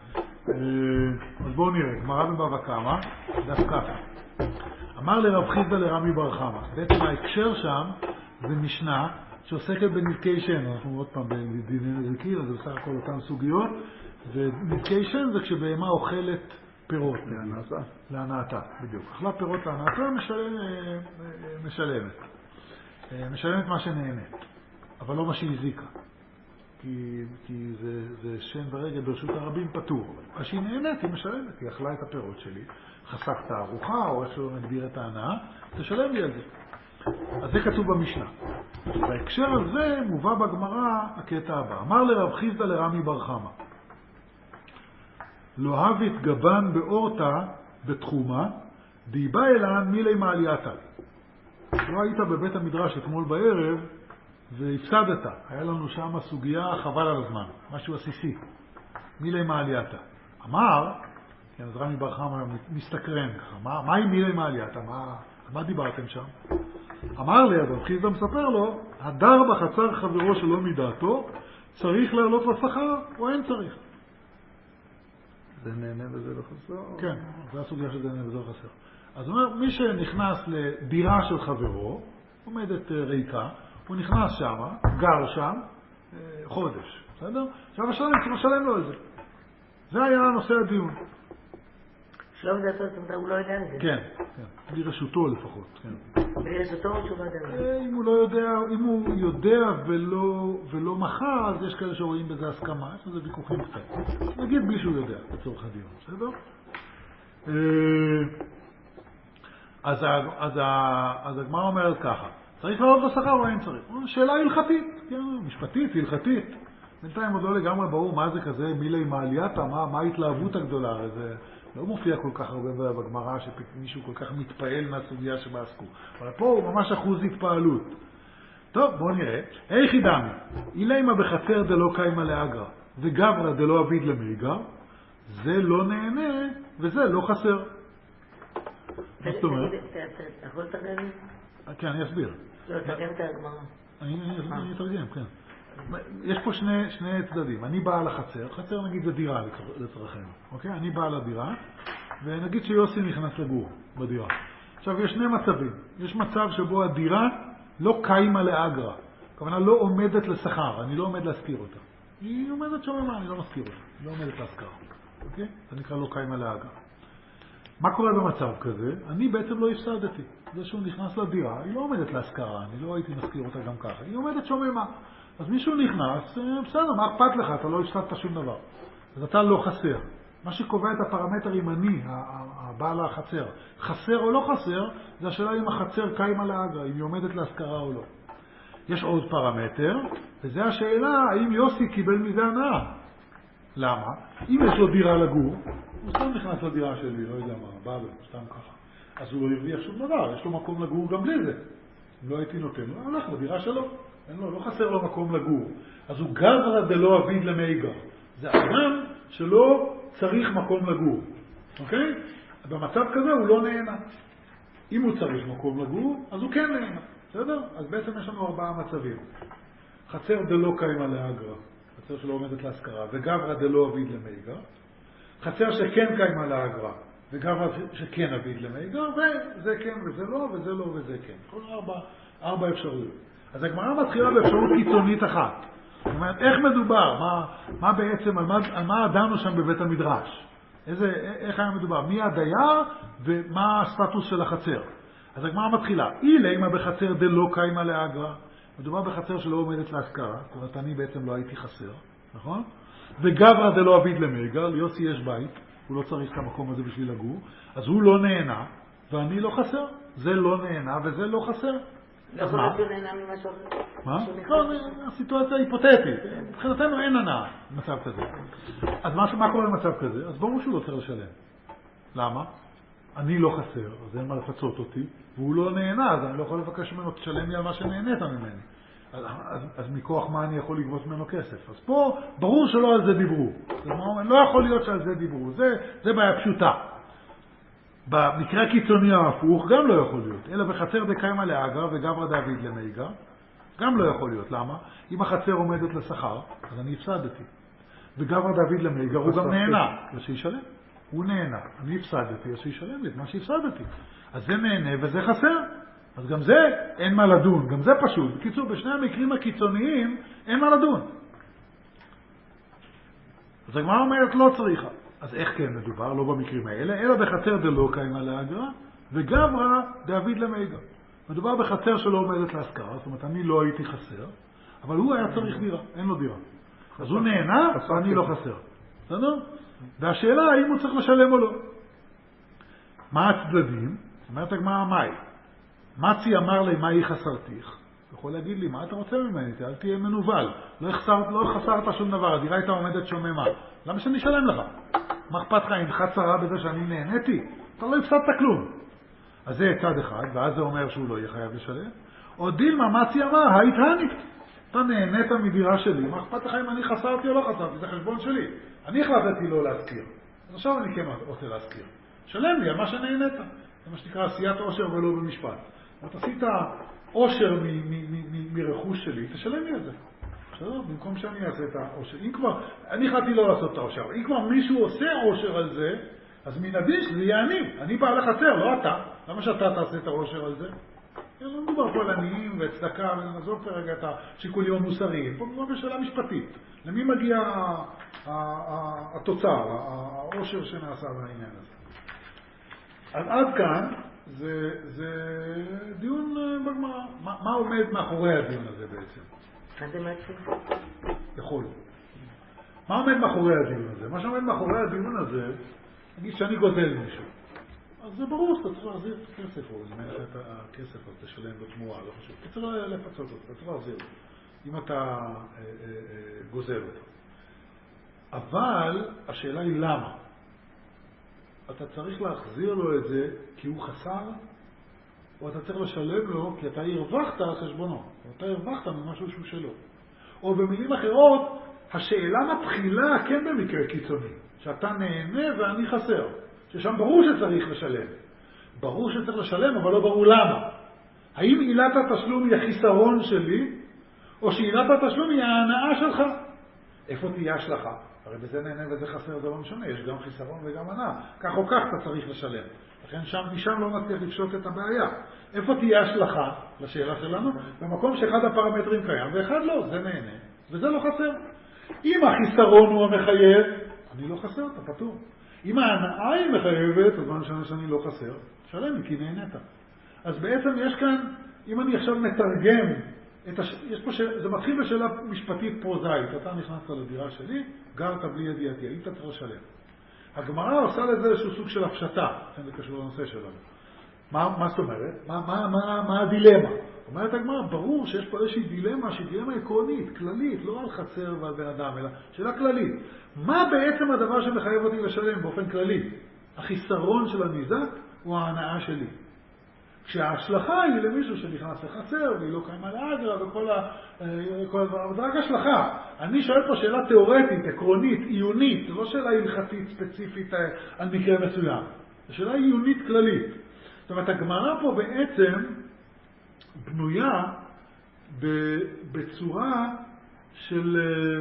אז בואו נראה, גמרא בבבא קמא, דף ככה. אמר לרב חיסדא לרמי בר חמא, בעצם ההקשר שם זה משנה שעוסקת בנזקי שן, אנחנו עוד פעם בדיני נזיקין, אז זה בסך הכל אותן סוגיות, ונזקי שן זה כשבהמה אוכלת פירות. להנאתה. להנאתה, בדיוק. אכלה פירות להנאתה, משלמת. משלמת מה שנהנית, אבל לא מה שהזיקה. כי, כי זה, זה שן ברגע ברשות הרבים פטור. מה שהיא נהנית, היא משלמת, היא אכלה את הפירות שלי, חסכת הארוחה, או איך שלא נגדיר את ההנאה, תשלם לי על זה. אז זה כתוב במשנה. בהקשר הזה מובא בגמרא הקטע הבא. אמר לרב חיסדא לרמי בר חמא, לא הבית גבן באורתא בתחומה, דיבה אלן מילי מעלייתא. לא היית בבית המדרש אתמול בערב, והפסדת. היה לנו שם סוגיה חבל על הזמן, משהו עסיסי. מילי מעלייתא. אמר, כן, אז רמי בר חמא מסתקרן ככה, מה, מה עם מילי מעלייתא? מה, מה דיברתם שם? אמר לי, אבל חיסדא מספר לו, הדר בחצר חברו שלא מדעתו, צריך לעלות לשכר או אין צריך? זה נהנה וזה לא חסר? כן, זה הסוגיה של זה נהנה וזה לא חסר. אז הוא אומר, מי שנכנס לדירה של חברו, עומדת ריקה, הוא נכנס שם, גר שם, חודש, בסדר? עכשיו השלם צריך לשלם לו את זה. זה היה נושא הדיון. שלום דעתו, זאת אומרת, הוא לא יודע על זה. כן, כן, ברשותו לפחות, כן. ברשותו הוא שהוא לא יודע על זה. אם הוא לא יודע, אם הוא יודע ולא, ולא מחר, אז יש כאלה שרואים בזה הסכמה, יש לזה ויכוחים קצת. נגיד בלי שהוא יודע, לצורך הדיון, בסדר? אז, אז, אז הגמרא אומרת ככה, צריך לעלות לשכר או אין צריך? שאלה הלכתית, כן, משפטית, הלכתית. בינתיים עוד לא לגמרי ברור מה זה כזה, מילי מעלייתא, מה, מה ההתלהבות הגדולה, זה לא מופיע כל כך הרבה בגמרא שמישהו כל כך מתפעל מהסוגיה שבה עסקו. אבל פה הוא ממש אחוז התפעלות. טוב, בואו נראה. היכי דמי, אילמה בחצר דלא קיימא לאגרא, וגברא דלא אביד למייגר, זה לא נהנה וזה לא חסר. מה זאת אומרת? אתה יכול לתרגם? כן, אני אסביר. לא, תרגם את הגמרא. אני אתרגם, כן. יש פה שני, שני צדדים. אני בא לחצר, חצר נגיד זה דירה לצרכנו, אוקיי? אני בא לדירה, ונגיד שיוסי נכנס לגור בדירה. עכשיו יש שני מצבים. יש מצב שבו הדירה לא קיימא לאגרא. הכוונה לא עומדת לשכר, אני לא עומד להזכיר אותה. היא עומדת שוממה, אני לא מזכיר אותה. היא לא עומדת להזכר, אוקיי? זה נקרא לא קיימא לאגרא. מה קורה במצב כזה? אני בעצם לא הפסדתי. זה שהוא נכנס לדירה, היא לא עומדת להשכרה, אני לא הייתי מזכיר אותה גם ככה. היא עומדת שוממה. אז מישהו נכנס, בסדר, מה אכפת לך? אתה לא הפסדת שום דבר. אז אתה לא חסר. מה שקובע את הפרמטר אם אני, הבעל החצר, חסר או לא חסר, זה השאלה אם החצר קיימא לאגרא, אם היא עומדת להשכרה או לא. יש עוד פרמטר, וזה השאלה האם יוסי קיבל מזה הנאה. למה? אם יש לו דירה לגור, הוא סתם נכנס לדירה שלי, לא יודע מה, בא לו, סתם ככה. אז הוא לא הרוויח שום דבר, יש לו מקום לגור גם בלי זה. אם לא הייתי נותן לו, הלך לדירה שלו. אין לו, לא חסר לו מקום לגור. אז הוא גברא דלא אביד למייגר. זה אדם שלא צריך מקום לגור. אוקיי? במצב כזה הוא לא נהנה. אם הוא צריך מקום לגור, אז הוא כן נהנה. בסדר? אז בעצם יש לנו ארבעה מצבים. חצר דלא קיימא לאגרא, חצר שלא עומדת להשכרה, וגברא דלא אביד למייגר. חצר שכן קיימא לאגרא, וגברא שכן אביד למייגר, וזה כן וזה לא, וזה לא וזה כן. כל ארבע, ארבע אפשרויות. אז הגמרא מתחילה באפשרות קיצונית אחת. זאת אומרת, איך מדובר? מה, מה בעצם, על מה, על מה דנו שם בבית המדרש? איזה, איך היה מדובר? מי הדייר ומה הסטטוס של החצר? אז הגמרא מתחילה. אילמה בחצר דלא קיימא לאגרא. מדובר בחצר שלא עומדת להשכרה. זאת אומרת, אני בעצם לא הייתי חסר, נכון? וגברא דלא אביד למייגר, ליוסי יש בית, הוא לא צריך את המקום הזה בשביל לגור, אז הוא לא נהנה, ואני לא חסר. זה לא נהנה וזה לא חסר. לא יכול להיות שהוא נהנה ממשהו אחר. מה? לא, הסיטואציה היפותטית. מבחינתנו אין הנאה במצב כזה. אז מה קורה במצב כזה? אז ברור שהוא לא צריך לשלם. למה? אני לא חסר, אז אין מה לפצות אותי, והוא לא נהנה, אז אני לא יכול לבקש ממנו, תשלם לי על מה שנהנית ממני. אז, אז, אז מכוח מה אני יכול לגבות ממנו כסף? אז פה ברור שלא על זה דיברו. לא יכול להיות שעל זה דיברו. זה, זה בעיה פשוטה. במקרה הקיצוני ההפוך גם לא יכול להיות, אלא בחצר דקיימא לאגרא וגברא דאביד למייגר, גם לא יכול להיות. למה? אם החצר עומדת לשכר, אז אני הפסדתי. וגברא דאביד למייגר הוא גם נהנה, אז שישלם. הוא נהנה, אני הפסדתי, אז שישלם לי את מה שהפסדתי. אז זה נהנה וזה חסר. אז גם זה אין מה לדון, גם זה פשוט. בקיצור, בשני המקרים הקיצוניים אין מה לדון. אז הגמרא אומרת לא צריכה. אז איך כן מדובר? לא במקרים האלה, אלא בחצר דלא קיימא לאגרא, וגברא דאביד למייגר. מדובר בחצר שלא עומדת להשכרה, זאת אומרת, אני לא הייתי חסר, אבל הוא היה צריך דירה, אין לו דירה. אז הוא נהנה, ואני לא חסר. בסדר? והשאלה האם הוא צריך לשלם או לא. מה הצדדים? זאת אומרת, הגמרא מהי? מצי אמר לי, מה היא חסרתיך? אתה יכול להגיד לי, מה אתה רוצה ממני? אל תהיה מנוול. לא חסרת, לא חסרת שום דבר, הדירה הייתה עומדת שוממה. למה שאני אשלם לך? מה אכפת לך אם חסרה בזה שאני נהניתי? אתה לא הפסדת כלום. אז זה צד אחד, ואז זה אומר שהוא לא יהיה חייב לשלם. או דילמה, מצי אמר, היית הנית. אתה נהנית מדירה שלי, מה אכפת לך אם אני חסרתי או לא חסרתי? זה חשבון שלי. אני החלטתי לא להזכיר. אז עכשיו אני כן רוצה להזכיר. שלם לי על מה שנהנית. זה מה שנקרא עשיית עושר ולא במשפט. אתה עשית עושר מרכוש שלי, תשלם לי על זה. בסדר? במקום שאני אעשה את העושר. אם כבר, אני החלטתי לא לעשות את העושר, אם כבר מישהו עושה עושר על זה, אז מן הדין שזה יהיה אני. אני בעל החצר, לא אתה. למה שאתה תעשה את העושר על זה? לא מדובר פה על עניים וצדקה, ונעזוב כרגע את השיקולים המוסריים. פה מדובר בשאלה משפטית. למי מגיע התוצר, העושר שנעשה בעניין הזה? אז עד כאן זה, זה דיון בגמרא. מה, מה עומד מאחורי הדיון הזה בעצם? מה זה מעצים? יכול. מה עומד מאחורי הדיון הזה? מה שעומד מאחורי הדיון הזה, נגיד שאני גוזל מישהו. אז זה ברור שאתה צריך להחזיר את הכסף, או אם אין לך את הכסף, אז תשלם בתמורה, לא חשוב. אתה צריך לפצות אותו, אתה צריך להחזיר אותו, אם אתה אה, אה, אה, גוזל אותו. אבל השאלה היא למה? אתה צריך להחזיר לו את זה כי הוא חסר, או אתה צריך לשלם לו כי אתה הרווחת על חשבונו, או אתה הרווחת ממשהו שהוא שלו. או במילים אחרות, השאלה מתחילה כן במקרה קיצוני, שאתה נהנה ואני חסר. ששם ברור שצריך לשלם. ברור שצריך לשלם, אבל לא ברור למה. האם עילת התשלום היא החיסרון שלי, או שעילת התשלום היא ההנאה שלך? איפה תהיה השלכה? הרי בזה נהנה וזה חסר, זה לא משנה. יש גם חיסרון וגם הנאה. כך או כך אתה צריך לשלם. לכן שם, משם לא נצליח לפשוט את הבעיה. איפה תהיה השלכה לשאלה שלנו? במקום שאחד הפרמטרים קיים ואחד לא. זה נהנה וזה לא חסר. אם החיסרון הוא המחייב, אני לא חסר, אתה פטור. אם ההנאה היא מחייבת, אז מה משנה שאני לא חסר? שלם לי, כי נהנית. אז בעצם יש כאן, אם אני עכשיו מתרגם, את הש... יש פה ש... זה מתחיל בשאלה משפטית פרוזאית. אתה נכנסת לדירה שלי, גרת בלי ידיעתי, היית צריך לשלם. הגמרא עושה לזה איזשהו סוג של הפשטה, לכן זה קשור לנושא שלנו. מה, מה זאת אומרת? מה, מה, מה, מה הדילמה? אומרת הגמרא, ברור שיש פה איזושהי דילמה, שהיא דילמה עקרונית, כללית, לא על חצר ועל בן אדם, אלא שאלה כללית. מה בעצם הדבר שמחייב אותי לשלם באופן כללי? החיסרון של הניזק או ההנאה שלי? כשההשלכה היא למישהו שנכנס לחצר, והיא לא קיימה לאגרה וכל ה... כל הדבר, זה רק השלכה. אני שואל פה שאלה תיאורטית, עקרונית, עיונית, זו לא שאלה הלכתית ספציפית על מקרה מסוים. זו שאלה עיונית כללית. זאת אומרת, הגמרא פה בעצם בנויה בצורה של,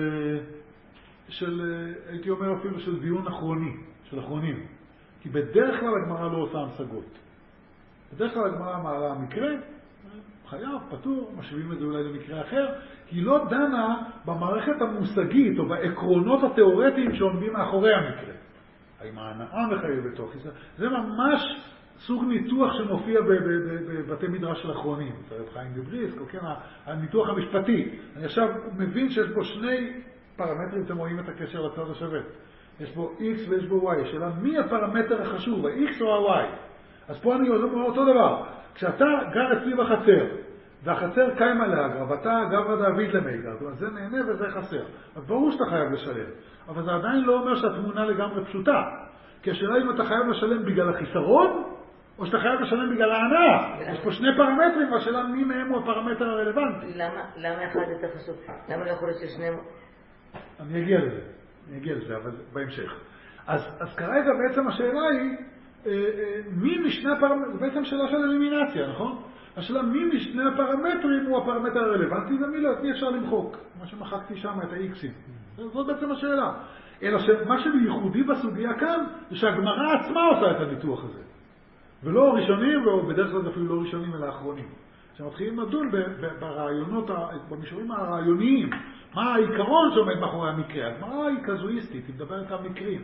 של, הייתי אומר אפילו של דיון אחרוני, של אחרונים. כי בדרך כלל הגמרא לא עושה המשגות. בדרך כלל הגמרא מעלה מקרה, חייב, פטור, משווים את זה אולי למקרה אחר, כי היא לא דנה במערכת המושגית או בעקרונות התיאורטיים שעומדים מאחורי המקרה. האם ההנאה מחייבת או חיסרון. זה ממש סוג ניתוח שמופיע בבתי מדרש של אחרונים. רב חיים מבריסק, כן, הניתוח המשפטי. אני עכשיו מבין שיש פה שני פרמטרים, אתם רואים את הקשר לצד השווה. יש פה X ויש בו Y. השאלה, מי הפרמטר החשוב, ה-X או ה-Y? אז פה אני אומר אותו דבר. כשאתה גר אצלי בחצר, והחצר קיימה לאגרה, ואתה גברא דוד למיגר, זאת אומרת, זה נהנה וזה חסר. אז ברור שאתה חייב לשלם. אבל זה עדיין לא אומר שהתמונה לגמרי פשוטה. כי השאלה אם אתה חייב לשלם בגלל החיסרון, או שאתה חייב לשלם בגלל ההנאה. יש פה שני פרמטרים, והשאלה מי מהם הוא הפרמטר הרלוונטי. למה, למה אחד יותר חשוב? למה לא יכול להיות ששניהם... אני אגיע לזה, אני אגיע לזה, אבל בהמשך. אז, אז כרגע בעצם השאלה היא, אה, אה, מי משני הפרמטרים, זה בעצם שאלה של אלימינציה, נכון? השאלה מי משני הפרמטרים הוא הפרמטר הרלוונטי, ומי לא, מי אפשר למחוק. מה שמחקתי שם, את ה-X'ים. זאת בעצם השאלה. אלא שמה שייחודי בסוגיה כאן, זה שהגמרא עצמה עושה את הניתוח הזה. ולא ראשונים, ובדרך כלל אפילו לא ראשונים, אלא האחרונים. שמתחילים לדון ברעיונות, במישורים הרעיוניים. מה העיקרון שעומד מאחורי המקרה? הגמרא היא קזואיסטית, היא מדברת על מקרים.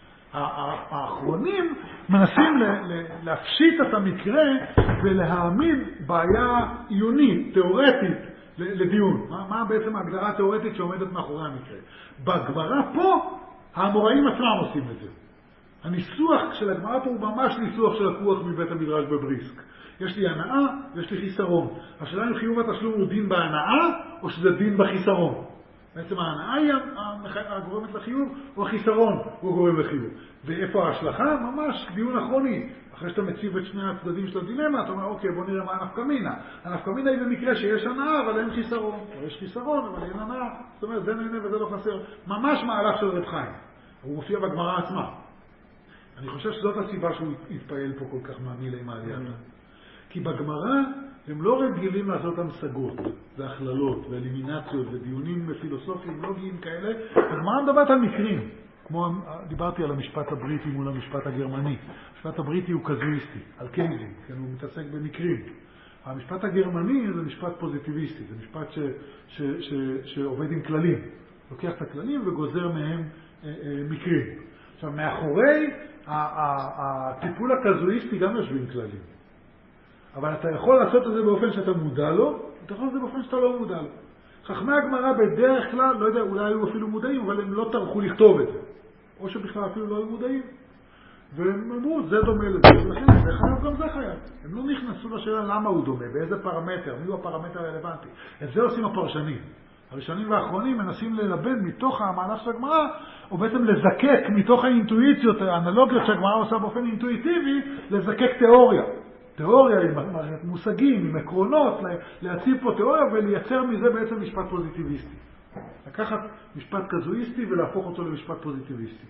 האחרונים מנסים להפשיט את המקרה ולהעמיד בעיה עיונית, תיאורטית, לדיון. מה, מה בעצם ההגדרה התיאורטית שעומדת מאחורי המקרה? בגמרא פה, האמוראים עצמם עושים את זה. הניסוח של הגמרא פה הוא ממש ניסוח של לקוח מבית המדרש בבריסק. יש לי הנאה ויש לי חיסרון. השאלה אם חיוב התשלום הוא דין בהנאה או שזה דין בחיסרון. בעצם ההנאה היא הגורמת לחיוב או החיסרון הוא גורם לחיוב. ואיפה ההשלכה? ממש דיון אחרוני. אחרי שאתה מציב את שני הצדדים של הדילמה, אתה אומר, אוקיי, בוא נראה מה הנפקמינה. הנפקמינה היא במקרה שיש הנאה, אבל אין חיסרון. או יש חיסרון, אבל אין הנאה. זאת אומרת, זה נהנה וזה לא חסר. ממש מהלך של רב חיים. הוא מופיע בגמרא עצמה. אני חושב שזאת הסיבה שהוא התפעל פה כל כך מהמילה עם העלייה. כי בגמרא הם לא רגילים לעשות המשגות והכללות ואלימינציות ודיונים פילוסופיים לוגיים כאלה. הגמרא מדברת על מקרים, כמו דיברתי על המשפט הבריטי מול המשפט הגרמני. המשפט הבריטי הוא קזואיסטי, על קייזים, כן, הוא מתעסק במקרים. המשפט הגרמני זה משפט פוזיטיביסטי, זה משפט ש, ש, ש, שעובד עם כללים. לוקח את הכללים וגוזר מהם אה, אה, מקרים. עכשיו, מאחורי הטיפול הקזואיסטי גם יושבים כללים. אבל אתה יכול לעשות את זה באופן שאתה מודע לו, אתה יכול לעשות את זה באופן שאתה לא מודע לו. חכמי הגמרא בדרך כלל, לא יודע, אולי היו אפילו מודעים, אבל הם לא טרחו לכתוב את זה. או שבכלל אפילו לא היו מודעים. והם אמרו, זה דומה לזה, ולכן זה חייב, גם זה חייב. הם לא נכנסו לשאלה למה הוא דומה, באיזה פרמטר, מי הוא הפרמטר הרלוונטי. את זה עושים הפרשנים. הראשונים והאחרונים מנסים ללבן מתוך המהלך של הגמרא, או בעצם לזקק מתוך האינטואיציות, האנלוגיות שהגמרא עושה באופן אינטואיטיבי, לזקק תיאוריה. תיאוריה עם מושגים, עם עקרונות, להציב פה תיאוריה ולייצר מזה בעצם משפט פוזיטיביסטי. לקחת משפט קזואיסטי ולהפוך אותו למשפט פוזיטיביסטי.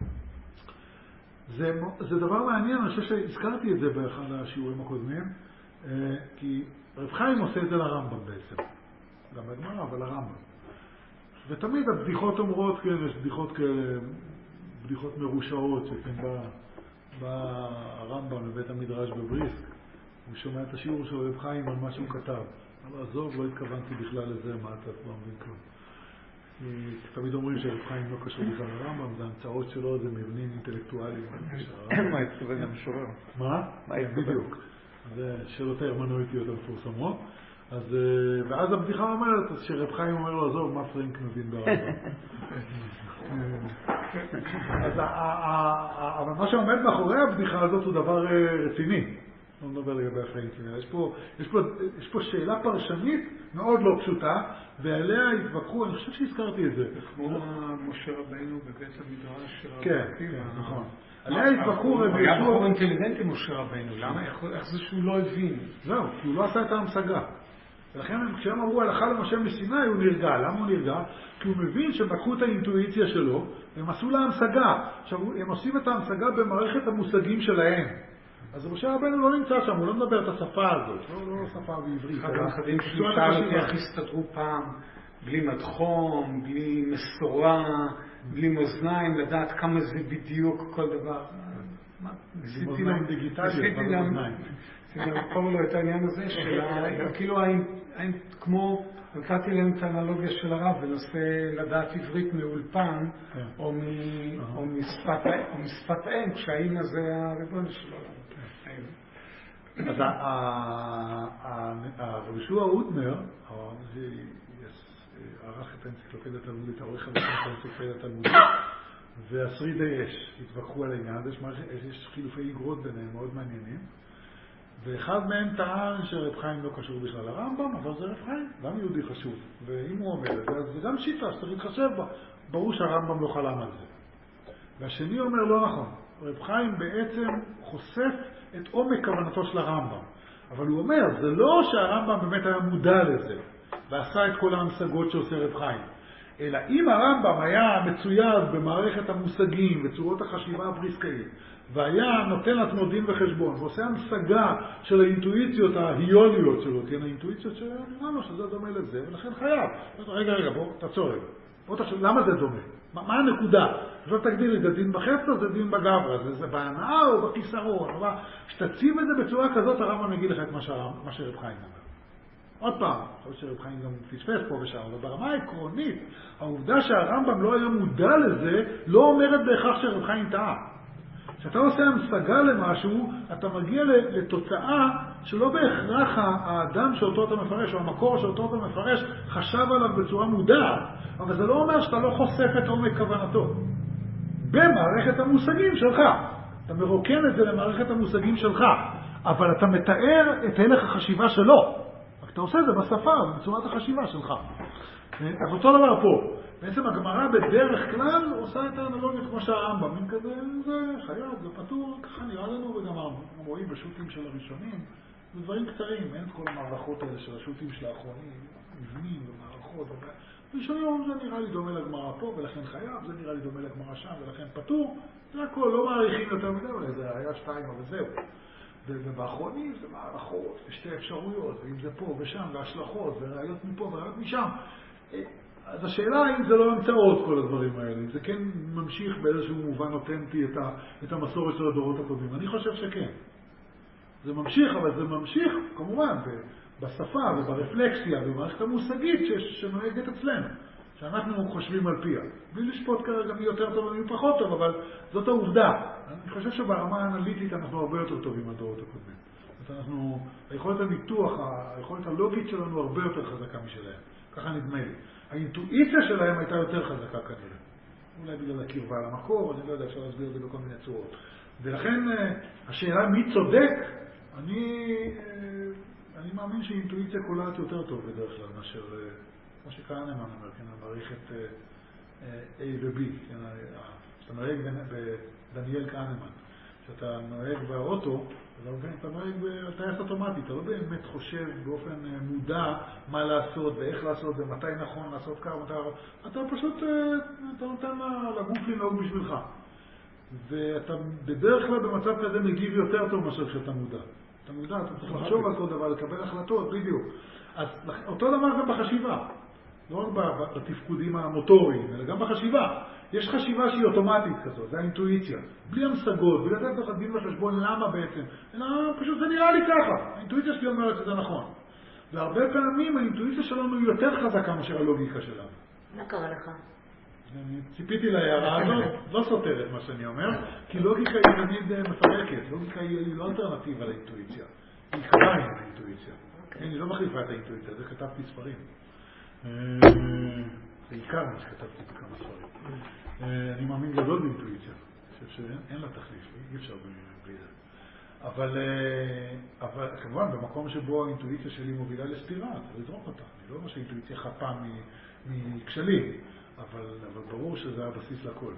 זה, זה דבר מעניין, אני חושב שהזכרתי את זה באחד השיעורים הקודמים, כי רב חיים עושה את זה לרמב"ם בעצם. גם בגמרא, אבל לרמב"ם. ותמיד הבדיחות אומרות, כן, יש בדיחות כאלה, בדיחות מרושעות, שכן בא, בא הרמב"ם לבית המדרש בבריסק, הוא שומע את השיעור של רב חיים על מה שהוא כתב. אבל עזוב, לא התכוונתי בכלל לזה, מה אתה לא מבין כלום. תמיד אומרים שרב חיים לא קשור בכלל לרמב"ם, זה המצאות שלו, זה מבנים אינטלקטואליים. מה התכוון המשורר? מה? מה התכוון? בדיוק. זה שאלות ההרמנויטיות המפורסמות. אז, ואז הבדיחה אומרת שרב חיים אומר לו, עזוב, מה פרנק מבין ברמב"ם. אז אבל מה שעומד מאחורי הבדיחה הזאת הוא דבר רציני. לא מדבר לגבי הפרנקים. יש פה, יש פה, יש פה שאלה פרשנית מאוד לא פשוטה, ועליה התווכחו, אני חושב שהזכרתי את זה. כמו משה רבינו בבית המדרש של כן, כן, נכון. עליה התווכחו רבי ישוע. היה בחור אינטליגנטי משה רבינו, למה? איך זה שהוא לא הבין? זהו, כי הוא לא עשה את ההמשגה. ולכן כשהם אמרו הלכה למשה מסיני הוא נרגע. למה הוא נרגע? כי הוא מבין שהם לקחו את האינטואיציה שלו, והם עשו לה המשגה. עכשיו, הם עושים את ההמשגה במערכת המושגים שלהם. אז משה רבנו לא נמצא שם, הוא לא מדבר את השפה הזאת, לא, לא שפה בעברית. אחד המחדים ששאל איך הסתדרו פעם, בלי מדחום, בלי מסורה, בלי מאזניים, לדעת כמה זה בדיוק כל דבר. ניסיתי להמכור לו את העניין הזה, כאילו כמו, נתתי להם את האנלוגיה של הרב, בנושא לדעת עברית מאולפן, או משפת אם, כשהאמא זה הריבון שלו. אז הרב ישוע אוטנר, ערך את האנציקלופדיה התלמודית, העורך הראשון את האנציקלופדיה התלמודית, והשרידי אש התווכחו על העניין, יש חילופי איגרות ביניהם מאוד מעניינים, ואחד מהם טען שרב חיים לא קשור בכלל לרמב"ם, אבל זה רב חיים, גם יהודי חשוב, ואם הוא אומר את זה, אז זה גם שיטה שצריך להתחשב בה, ברור שהרמב"ם לא חלם על זה. והשני אומר לא נכון, רב חיים בעצם חושף את עומק כוונתו של הרמב"ם. אבל הוא אומר, זה לא שהרמב"ם באמת היה מודע לזה, ועשה את כל ההמשגות שעושה רב חיים. אלא אם הרמב"ם היה מצויד במערכת המושגים וצורות החשיבה הבריסקאית, והיה נותן לעצמו דין וחשבון, ועושה המשגה של האינטואיציות ההיוליות שלו, כן, האינטואיציות שנראה לו שזה דומה לזה, ולכן חייב. רגע, רגע, בוא, תעצור רגע. בוא תחשוב, למה זה דומה? מה, מה הנקודה? עכשיו תגדיר לי, זה דין בחפצה, זה דין בגברה, זה, זה בהנאה או בכיסרון, אבל כשתציב את זה בצורה כזאת, הרמב"ם יגיד לך את מה, שהרמ, מה שרב חיים אומר. עוד פעם, אני חושב שרב חיים גם תשפס פה ושם, אבל ברמה העקרונית, העובדה שהרמב"ם לא היה מודע לזה, לא אומרת בהכרח שרב חיים טעה. כשאתה עושה המשגה למשהו, אתה מגיע לתוצאה שלא בהכרח האדם שאותו אתה מפרש, או המקור שאותו אתה מפרש, חשב עליו בצורה מודעת, אבל זה לא אומר שאתה לא חושף את עומק כוונתו. במערכת המושגים שלך. אתה מרוקן את זה למערכת המושגים שלך, אבל אתה מתאר את הלך החשיבה שלו. אתה עושה את זה בשפה, בצורת החשיבה שלך. אז אותו דבר פה. בעצם הגמרא בדרך כלל עושה את האנלוגיות כמו שהרמב"ם, אם כזה, זה חייב, זה פתור, ככה נראה לנו, וגם רואים בשו"תים של הראשונים, זה דברים קצרים, אין את כל המערכות האלה של השו"תים של האחרונים, מבנים ומערכות, ראשונים אומרים, זה נראה לי דומה לגמרא פה, ולכן חייב, זה נראה לי דומה לגמרא שם, ולכן פתור, זה הכל, לא מעריכים יותר מדי, אבל זה היה שתיים, אבל זהו. ובאחרונים זה מערכות, ושתי אפשרויות, ואם זה פה ושם, והשלכות, וראיות מפה וראיות משם. אז השאלה האם זה לא המצאות כל הדברים האלה, אם זה כן ממשיך באיזשהו מובן אותנטי את, ה, את המסורת של הדורות הקודמים. אני חושב שכן. זה ממשיך, אבל זה ממשיך כמובן בשפה וברפלקסיה ובמערכת המושגית ש, שנוהגת אצלנו, שאנחנו חושבים על פיה. בלי לשפוט כרגע מי יותר טוב ומי פחות טוב, אבל זאת העובדה. אני חושב שברמה האנליטית אנחנו הרבה יותר טובים מהדורות הקודמים. אז אנחנו, היכולת הניתוח, היכולת הלוגית שלנו הרבה יותר חזקה משלהם. ככה נדמה לי. האינטואיציה שלהם הייתה יותר חזקה כנראה. אולי בגלל הקרבה למקור, אני לא יודע, אפשר להסביר את זה בכל מיני צורות. ולכן השאלה מי צודק, אני, אני מאמין שאינטואיציה קולעת יותר טוב בדרך כלל מאשר, כמו שקהנמן אומר, כן, מערכת A ו-B. כשאתה נוהג בדניאל קהנמן, כשאתה נוהג באוטו, אתה נוהג בטייס אוטומטי, אתה לא באמת חושב באופן מודע מה לעשות ואיך לעשות ומתי נכון לעשות כך ומתי... אתה פשוט, אתה נותן לגוף לנהוג בשבילך. ואתה בדרך כלל במצב כזה מגיב יותר טוב מאשר כשאתה מודע. אתה מודע, אתה צריך לחשוב על כל דבר, לקבל החלטות, בדיוק. אז אותו דבר גם בחשיבה. לא רק בתפקודים המוטוריים, אלא גם בחשיבה. יש חשיבה שהיא אוטומטית כזאת, זה האינטואיציה. בלי המשגות, בלי לתת לך דין וחשבון למה בעצם. אלא פשוט זה נראה לי ככה. האינטואיציה שלי אומרת שזה נכון. והרבה פעמים האינטואיציה שלנו היא יותר חזקה מאשר הלוגיקה שלנו. מה קרה לך? אני ציפיתי להערה הזאת, לא סותרת מה שאני אומר, כי לוגיקה היא תמיד מפרקת. לוגיקה היא לא אלטרנטיבה לאינטואיציה. היא קרה עם האינטואיציה. אני לא מחליפה את האינטואיציה, זה כתבתי ספרים. זה עיקר מה שכתבתי בכמה ספרים. אני מאמין גדול באינטואיציה. אני חושב שאין לה תחליף, אי אפשר בלי זה. אבל, אבל כמובן, במקום שבו האינטואיציה שלי מובילה לסתירה, צריך לזרוק אותה. אני לא אומר שהאינטואיציה חפה מכשלים, אבל, אבל ברור שזה הבסיס לכל.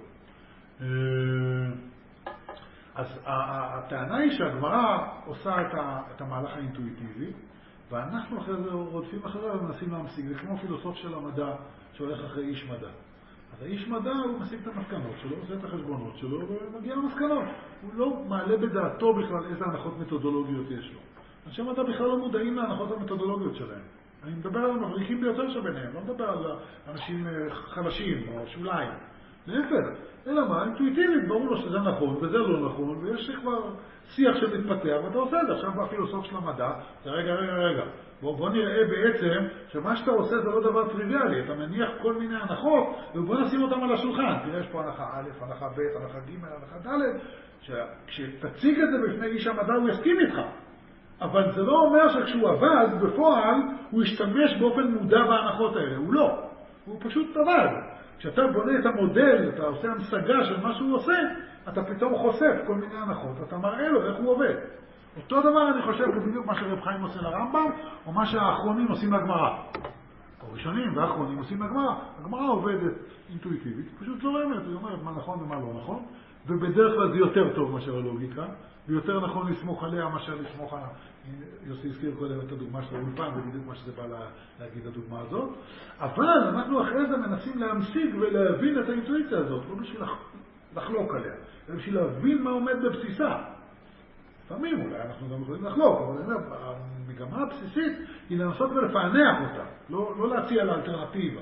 אז הטענה היא שהגמרא עושה את, ה, את המהלך האינטואיטיבי, ואנחנו אחרי זה רודפים אחריו ומנסים להמשיג. זה כמו פילוסוף של המדע שהולך אחרי איש מדע. אז האיש מדע הוא משיג את המסקנות שלו, עושה את החשבונות שלו ומגיע למסקנות. הוא לא מעלה בדעתו בכלל איזה הנחות מתודולוגיות יש לו. אנשי מדע בכלל לא מודעים להנחות המתודולוגיות שלהם. אני מדבר על המבריחים ביותר שביניהם, לא מדבר על אנשים חלשים או שוליים. להפך, אלא מה, אינטואיטיבית, ברור לו שזה נכון וזה לא נכון, ויש כבר שיח שמתפתח, ואתה עושה את זה. עכשיו בפילוסוף של המדע, זה רגע, רגע, רגע. בוא, בוא נראה בעצם שמה שאתה עושה זה לא דבר טריוויאלי, אתה מניח כל מיני הנחות, ובוא נשים אותם על השולחן. תראה, יש פה הנחה א', הנחה ב', הנחה ג', הנחה ד', שכשתציג את זה בפני איש המדע הוא יסכים איתך. אבל זה לא אומר שכשהוא עבד, בפועל, הוא ישתמש באופן מודע בהנחות האלה. הוא לא. הוא פשוט עבד. כשאתה בונה את המודל, אתה עושה המשגה של מה שהוא עושה, אתה פתאום חושף כל מיני הנחות, אתה מראה לו איך הוא עובד. אותו דבר אני חושב בדיוק מה שרב חיים עושה לרמב"ם, או מה שהאחרונים עושים לגמרא. הראשונים והאחרונים עושים לגמרא. הגמרא עובדת אינטואיטיבית, פשוט לא רמת, היא אומרת מה נכון ומה לא נכון, ובדרך כלל זה יותר טוב מאשר הלוגיקה, ויותר נכון לסמוך עליה מאשר לסמוך עליה. יוסי הזכיר קודם את הדוגמה של האולפן, ובדיוק מה שזה בא לה, להגיד הדוגמה הזאת. אבל אנחנו אחרי זה מנסים להמשיג ולהבין את האינטואיציה הזאת, לא בשביל לחלוק עליה, אלא בשביל להבין מה עומד בבסיסה. לפעמים אולי אנחנו גם יכולים לחלוק, אבל אני אומר, המגמה הבסיסית היא לנסות ולפענח אותה, לא, לא להציע לה אלטרנטיבה.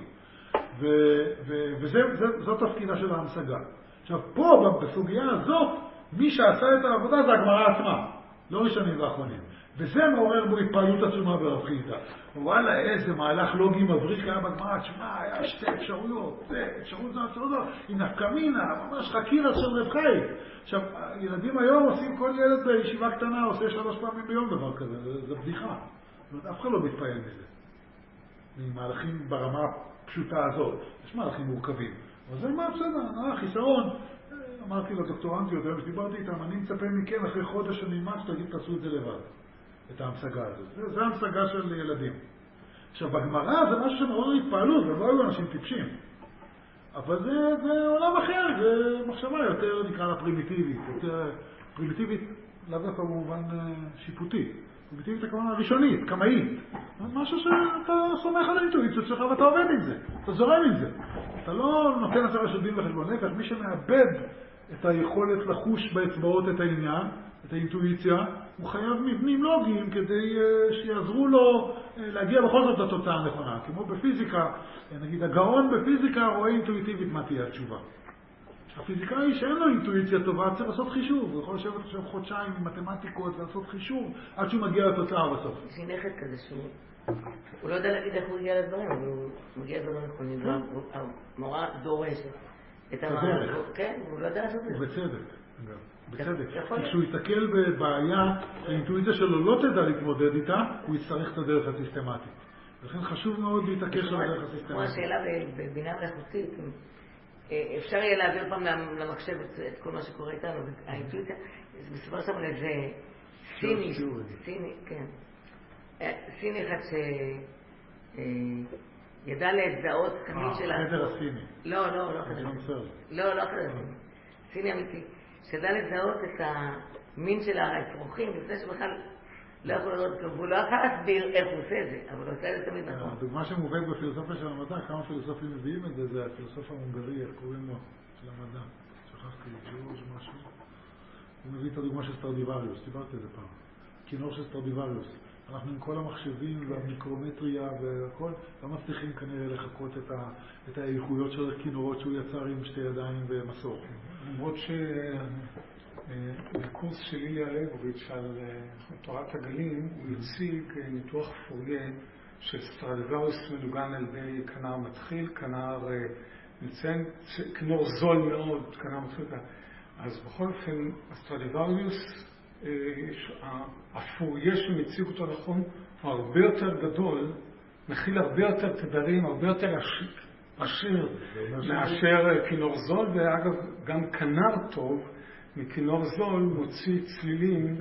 וזאת תפקידה של ההמשגה. עכשיו, פה, בסוגיה הזאת, מי שעשה את העבודה זה הגמרא עצמה, לא ראשונים ואחרונים. וזה מעורר בו התפעלות עצומה ברב חיסדא. וואלה, איזה מהלך לוגי מבריק היה בגמרא, תשמע, היה שתי אפשרויות, זה, אפשרות זו, אפשרות זו, היא נפקא מינה, ממש חקירה של רב חיים. עכשיו, ילדים היום עושים כל ילד בישיבה קטנה, עושה שלוש פעמים ביום דבר כזה, זה, זה בדיחה. זאת אומרת, אף אחד לא מתפעל מזה. ממהלכים ברמה הפשוטה הזאת. יש מהלכים מורכבים. אבל זה מה בסדר, חיסרון. אמרתי לדוקטורנטיות, דיברתי איתם, אני מצפה מכם אחרי חודש אני נלמד שתגיד תעשו את זה לבד, את ההמשגה הזאת. זה, זה ההמשגה של ילדים. עכשיו, בגמרא זה משהו שמעורר התפעלות, ולא היו אנשים טיפשים. אבל זה, זה עולם אחר, זה מחשבה יותר, נקרא לה פרימיטיבית, יותר פרימיטיבית, לאו דווקא במובן שיפוטי. פרימיטיבית הכוונה ראשונית, קמאית. משהו שאתה סומך על האינטואיציות שלך ואתה עובד עם זה, אתה זורם עם זה. אתה לא נותן עצר של דין וחשבון נפש, מי שמאבד את היכולת לחוש באצבעות את העניין, את האינטואיציה, הוא חייב מבנים לוגיים כדי שיעזרו לו להגיע בכל זאת לתוצאה הנכונה. כמו בפיזיקה, נגיד הגאון בפיזיקה רואה אינטואיטיבית מה תהיה התשובה. הפיזיקאי שאין לו אינטואיציה טובה צריך לעשות חישוב, הוא יכול לשבת עכשיו חודשיים עם מתמטיקות ולעשות חישוב עד שהוא מגיע לתוצאה בסוף. יש לי נכד כזה שהוא הוא לא יודע להגיד איך הוא הגיע לדברים, אבל הוא מגיע לדברים נכונים, המורה דורשת את המערכת, כן, הוא לא יודע לעשות את זה. ובצדק, אגב, בצדק. כי כשהוא יתקל בבעיה, האינטואיציה שלו לא תדע להתמודד איתה, הוא יצטרך את הדרך הסיסטמטית. לכן חשוב מאוד להתעקש על הדרך הסיסטמטית. כמו השאלה בבינה מלאכותית, אפשר יהיה להעביר פעם למחשב את כל מה שקורה איתנו, האינטואיציה, בסופו של דבר איזה סיני, סיני, כן. סיני אחד שידע להזדהות כמין של... אה, חדר הסיני. לא, לא, לא חדר. לא, לא חדר סיני. סיני אמיתי. שידע לזהות את המין של האפרוחים, לפני שבכלל לא יכול לראות כלום. והוא לא יכול להסביר איך הוא עושה את זה, אבל הוא עושה את זה תמיד נכון. הדוגמה שמובאת בפילוסופיה של המדע, כמה פילוסופים מביאים את זה, זה הפילוסוף ההונגרי, איך קוראים לו, של המדע. שכחתי, ג'ורג' משהו. הוא מביא את הדוגמה של סטרדיווריוס, דיברתי על זה פעם. כינור של סטרדיווריוס. אנחנו עם כל המחשבים והמיקרומטריה והכל, לא מצליחים כנראה לחכות את, ה, את האיכויות של הכינורות שהוא יצר עם שתי ידיים ומסור. למרות שבקורס של איליה ליבוביץ' על תורת הגלים, הוא הציג ניתוח פוריה של סטרדיווריוס מנוגן על ידי כנר מתחיל, כנר נציין, כינור זול מאוד, כנר מתחיל. אז בכל אופן, הסטרדיווריוס, הפוריה שמציג אותו נכון הוא הרבה יותר גדול, מכיל הרבה יותר תדרים, הרבה יותר עשיר מאשר כינור זול, ואגב גם כנר טוב מכינור זול מוציא צלילים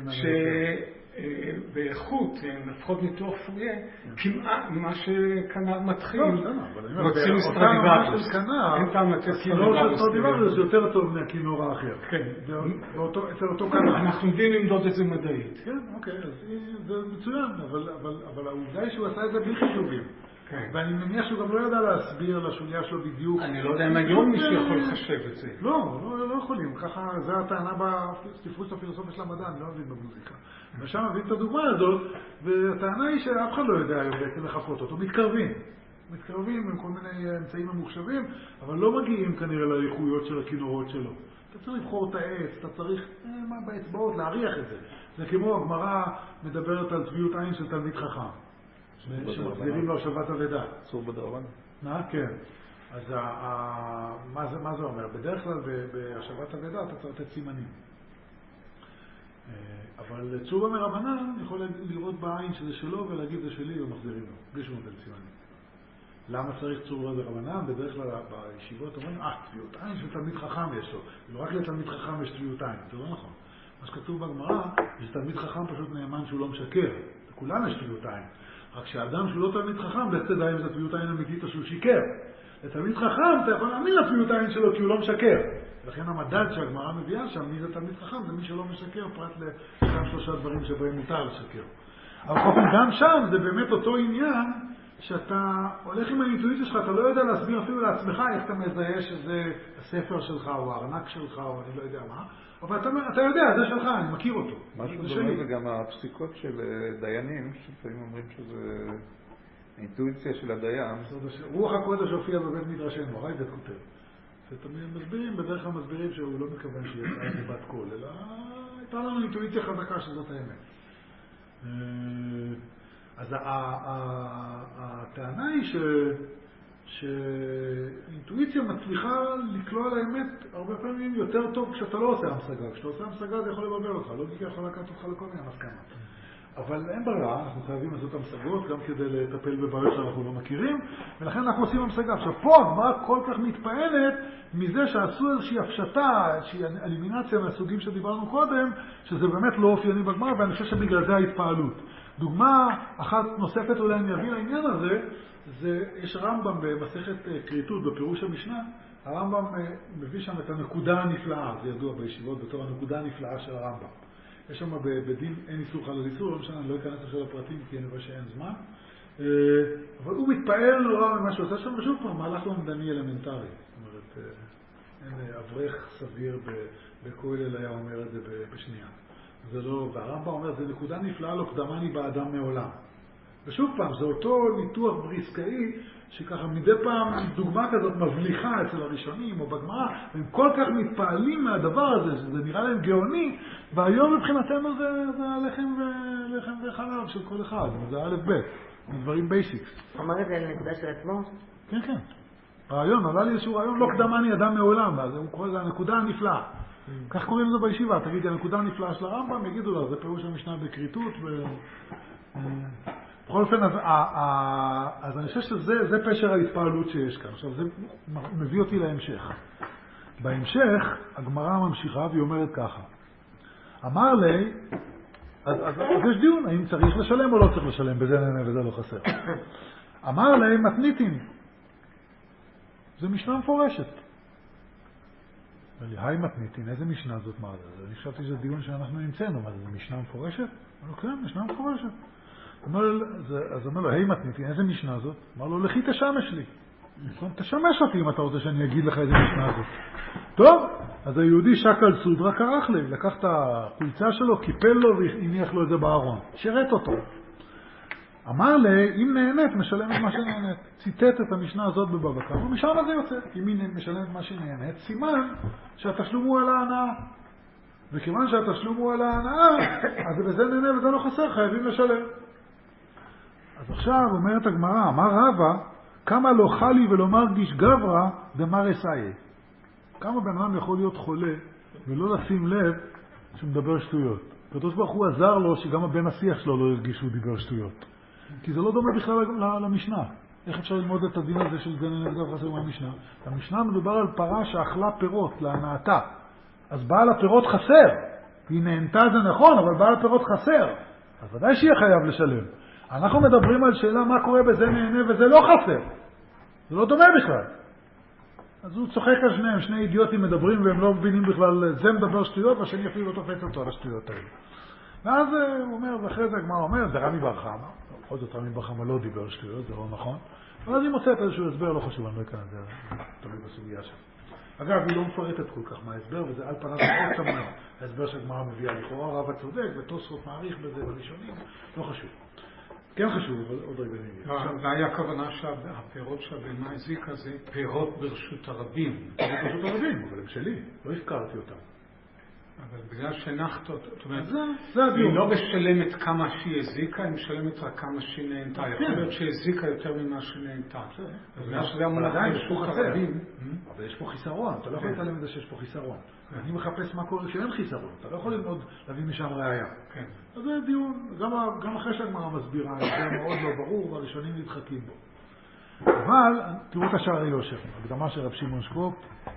שבאיכות, לפחות ניתוח פוריה, כמעט מה שכנר מתחיל מוציא מסטרדיווריוס. אין טעם לתת הכינור של סטרדיווריוס זה יותר טוב מהכינור האחר. כן. אצל אותו כנר. אנחנו יודעים למדוד את זה מדעית. כן, אוקיי, אז זה מצוין, אבל העובדה היא שהוא עשה את זה בלי חישובים. ואני מניח שהוא גם לא ידע להסביר לשוליה שלו בדיוק. אני לא יודע אם היום מישהו יכול לחשב את זה. לא, לא יכולים. ככה, זה הטענה בספרות הפילוסופיה של המדע, אני לא מבין במוזיקה. ושם מבין את הדוגמה הזאת, והטענה היא שאף אחד לא יודע היום בעצם לחפות אותו. מתקרבים. מתקרבים עם כל מיני אמצעים ממוחשבים, אבל לא מגיעים כנראה לאיכויות של הכינורות שלו. אתה צריך לבחור את העץ, אתה צריך, מה באצבעות, להריח את זה. זה כמו הגמרא מדברת על צביעות עין של תלמיד חכם. שמחזירים לו השבת אבדה. אסור בדרבנן. מה? כן. אז מה זה אומר? בדרך כלל בהשבת אבדה אתה צריך לתת סימנים. אבל צובה מרבנן יכול לראות בעין שזה שלו ולהגיד זה שלי ומחזירים לו. בלי שום נותן סימנים. למה צריך צובה מרבנן? בדרך כלל בישיבות אומרים, אה, צביעות עין של תלמיד חכם יש לו. לא רק לתלמיד חכם יש צביעות עין. זה לא נכון. מה שכתוב בגמרא, שתלמיד חכם פשוט נאמן שהוא לא משקר. לכולם יש צביעות עין. רק שהאדם שהוא לא תלמיד חכם, בעצם תדע אם זה צביעות עין אמיתית או שהוא שיקר. לתלמיד חכם אתה יכול להאמין לצביעות עין שלו כי הוא לא משקר. לכן המדד שהגמרא מביאה שם, מי זה תלמיד חכם, זה מי שלא משקר, פרט לכאן שלושה דברים שבהם מותר לשקר. אבל גם שם זה באמת אותו עניין, שאתה הולך עם האינטואיציה שלך, אתה לא יודע להסביר אפילו לעצמך איך אתה מזהה שזה הספר שלך או הארנק שלך או אני לא יודע מה. אבל אתה, אתה יודע, זה שלך, אני מכיר אותו. משהו דומה זה גם הפסיקות של דיינים, שפעמים אומרים שזה האינטואיציה של הדיין. רוח הקודש הופיע בבית מדרשנו, הרי בית כותב. ותמיד מסבירים, בדרך כלל מסבירים שהוא לא מתכוון שיצא את בת קול, אלא הייתה לנו אינטואיציה חזקה שזאת האמת. אז הטענה היא ש... שאינטואיציה מצליחה לקלוע לאמת הרבה פעמים יותר טוב כשאתה לא עושה המשגה. כשאתה עושה המשגה זה יכול לבלבל אותך, לוגיקה יכולה לקחת אותך לכל מיני מסקנות. אבל אין ברירה, אנחנו חייבים לעשות המשגות גם כדי לטפל בבעיות שאנחנו לא מכירים, ולכן אנחנו עושים המשגה. עכשיו פה הגמרא כל כך מתפעלת מזה שעשו איזושהי הפשטה, איזושהי אלימינציה מהסוגים שדיברנו קודם, שזה באמת לא אופייני בגמרא, ואני חושב שבגלל זה ההתפעלות. דוגמה אחת נוספת אולי אני אביא לעניין הזה, זה, יש רמב"ם במסכת כריתות בפירוש המשנה, הרמב"ם מביא שם את הנקודה הנפלאה, זה ידוע בישיבות בתור הנקודה הנפלאה של הרמב"ם. יש שם בדין אין איסור חל על איסור, לא משנה, אני לא אכנס עכשיו לפרטים כי אני רואה שאין זמן, אבל הוא מתפעל נורא ממה שהוא עושה שם, ושוב פעם, מהלך למדני אלמנטרי. זאת אומרת, אברך סביר בכולל היה אומר את זה בשנייה. זה לא, והרמב"ם אומר, זה נקודה נפלאה לא קדמני באדם מעולם. ושוב פעם, זה אותו ניתוח בריסקאי, שככה מדי פעם דוגמה כזאת מבליחה אצל הראשונים או בגמרא, הם כל כך מתפעלים מהדבר הזה, שזה נראה להם גאוני, והיום מבחינתנו זה, זה הלחם, ו... לחם וחלב של כל אחד, זה א' ב', דברים בייסיקס. אמר את זה על נקודה של עצמו? כן, כן. רעיון, עלה לי איזשהו רעיון לא קדמני אדם מעולם, אז הוא קורא לזה הנקודה הנפלאה. כך קוראים לזה בישיבה, תגידי, הנקודה הנפלאה של הרמב"ם, יגידו לה, זה פירוש המשנה בקריטות. ו... בכל אופן, אז, אז אני חושב שזה פשר ההתפעלות שיש כאן. עכשיו, זה מביא אותי להמשך. בהמשך, הגמרא ממשיכה והיא אומרת ככה. אמר לי, אז, אז, אז יש דיון, האם צריך לשלם או לא צריך לשלם, בזה נהנה וזה לא חסר. אמר לי, מתניתין. זה משנה מפורשת. אמר לי, היי מתניתין, איזה משנה זאת מה זה? אני חשבתי שזה דיון שאנחנו נמצאנו, מה זה, זה משנה מפורשת? אמר לו, כן, משנה מפורשת. אז אומר לו, היי מתניתין, איזה משנה זאת? אמר לו, לכי תשמש לי. תשמש אותי אם אתה רוצה שאני אגיד לך איזה משנה זאת. טוב, אז היהודי שקל סודרה קרח לי, לקח את החולצה שלו, קיפל לו והניח לו את זה בארון. שרת אותו. אמר לי, אם נהנית, משלם את מה שנהנית. ציטט את המשנה הזאת בבבא קמא, ומשם זה יוצא. אם היא משלמת מה שנהנית, סימן שהתשלום הוא על ההנאה. וכיוון שהתשלום הוא על ההנאה, אז בזה נהנה וזה לא חסר, חייבים לשלם. אז עכשיו אומרת הגמרא, אמר רבא, כמה לא חלי ולא מרגיש גברא דמר אסאי. כמה בן אדם יכול להיות חולה ולא לשים לב שמדבר שטויות. הקדוש ברוך הוא עזר לו שגם הבן השיח שלו לא הרגיש שהוא דיבר שטויות. כי זה לא דומה בכלל למשנה. איך אפשר ללמוד את הדין הזה של זה נהנה וגב חסר מהמשנה? המשנה מדובר על פרה שאכלה פירות להנאתה. אז בעל הפירות חסר. היא נהנתה זה נכון, אבל בעל הפירות חסר. אז ודאי שיהיה חייב לשלם. אנחנו מדברים על שאלה מה קורה בזה נהנה וזה לא חסר. זה לא דומה בכלל. אז הוא צוחק על שניהם, שני אידיוטים מדברים והם לא מבינים בכלל, זה מדבר שטויות והשני אפילו לא תופס אותו על השטויות האלה. ואז הוא אומר, ואחרי זה הגמרא אומר, זה רמי בר חמא. בכל זאת רמי בר חמא לא דיבר שטויות, זה לא נכון. ואז היא מוצאת איזשהו הסבר, לא חשוב, אני לא אכנס, זה תלוי בסוגיה שם. אגב, היא לא מפרטת כל כך מה ההסבר, וזה על פניו מאוד סמך. ההסבר שהגמרא מביאה לכאורה, רב הצודק, ותוספות מעריך בזה בראשונים, לא חשוב. כן חשוב, אבל עוד רגע נגיע. והיה הכוונה שהפירות שהבהמה הזיקה זה פירות ברשות הרבים. פירות ברשות הרבים, אבל הם שלי, לא הזכרתי אותם. אבל בגלל שנחת אותה, זאת אומרת, זה הדיון. היא לא משלמת כמה שהיא הזיקה, היא משלמת רק כמה שהיא נהנתה. יכול להיות שהיא הזיקה יותר ממה שנהנתה. בגלל שזה אמונה ברשות הרבים. אבל יש פה חיסרון, אתה לא יכול להתעלם מזה שיש פה חיסרון. אני מחפש מה קורה שאין חיסרון, אתה לא יכול ללמוד להביא משם ראייה. אז זה דיון, גם אחרי שהגמרא מסבירה, זה מאוד לא ברור, והראשונים נדחקים בו. אבל, תראו את השערי יושר, הקדמה של רב שמעון שקופ,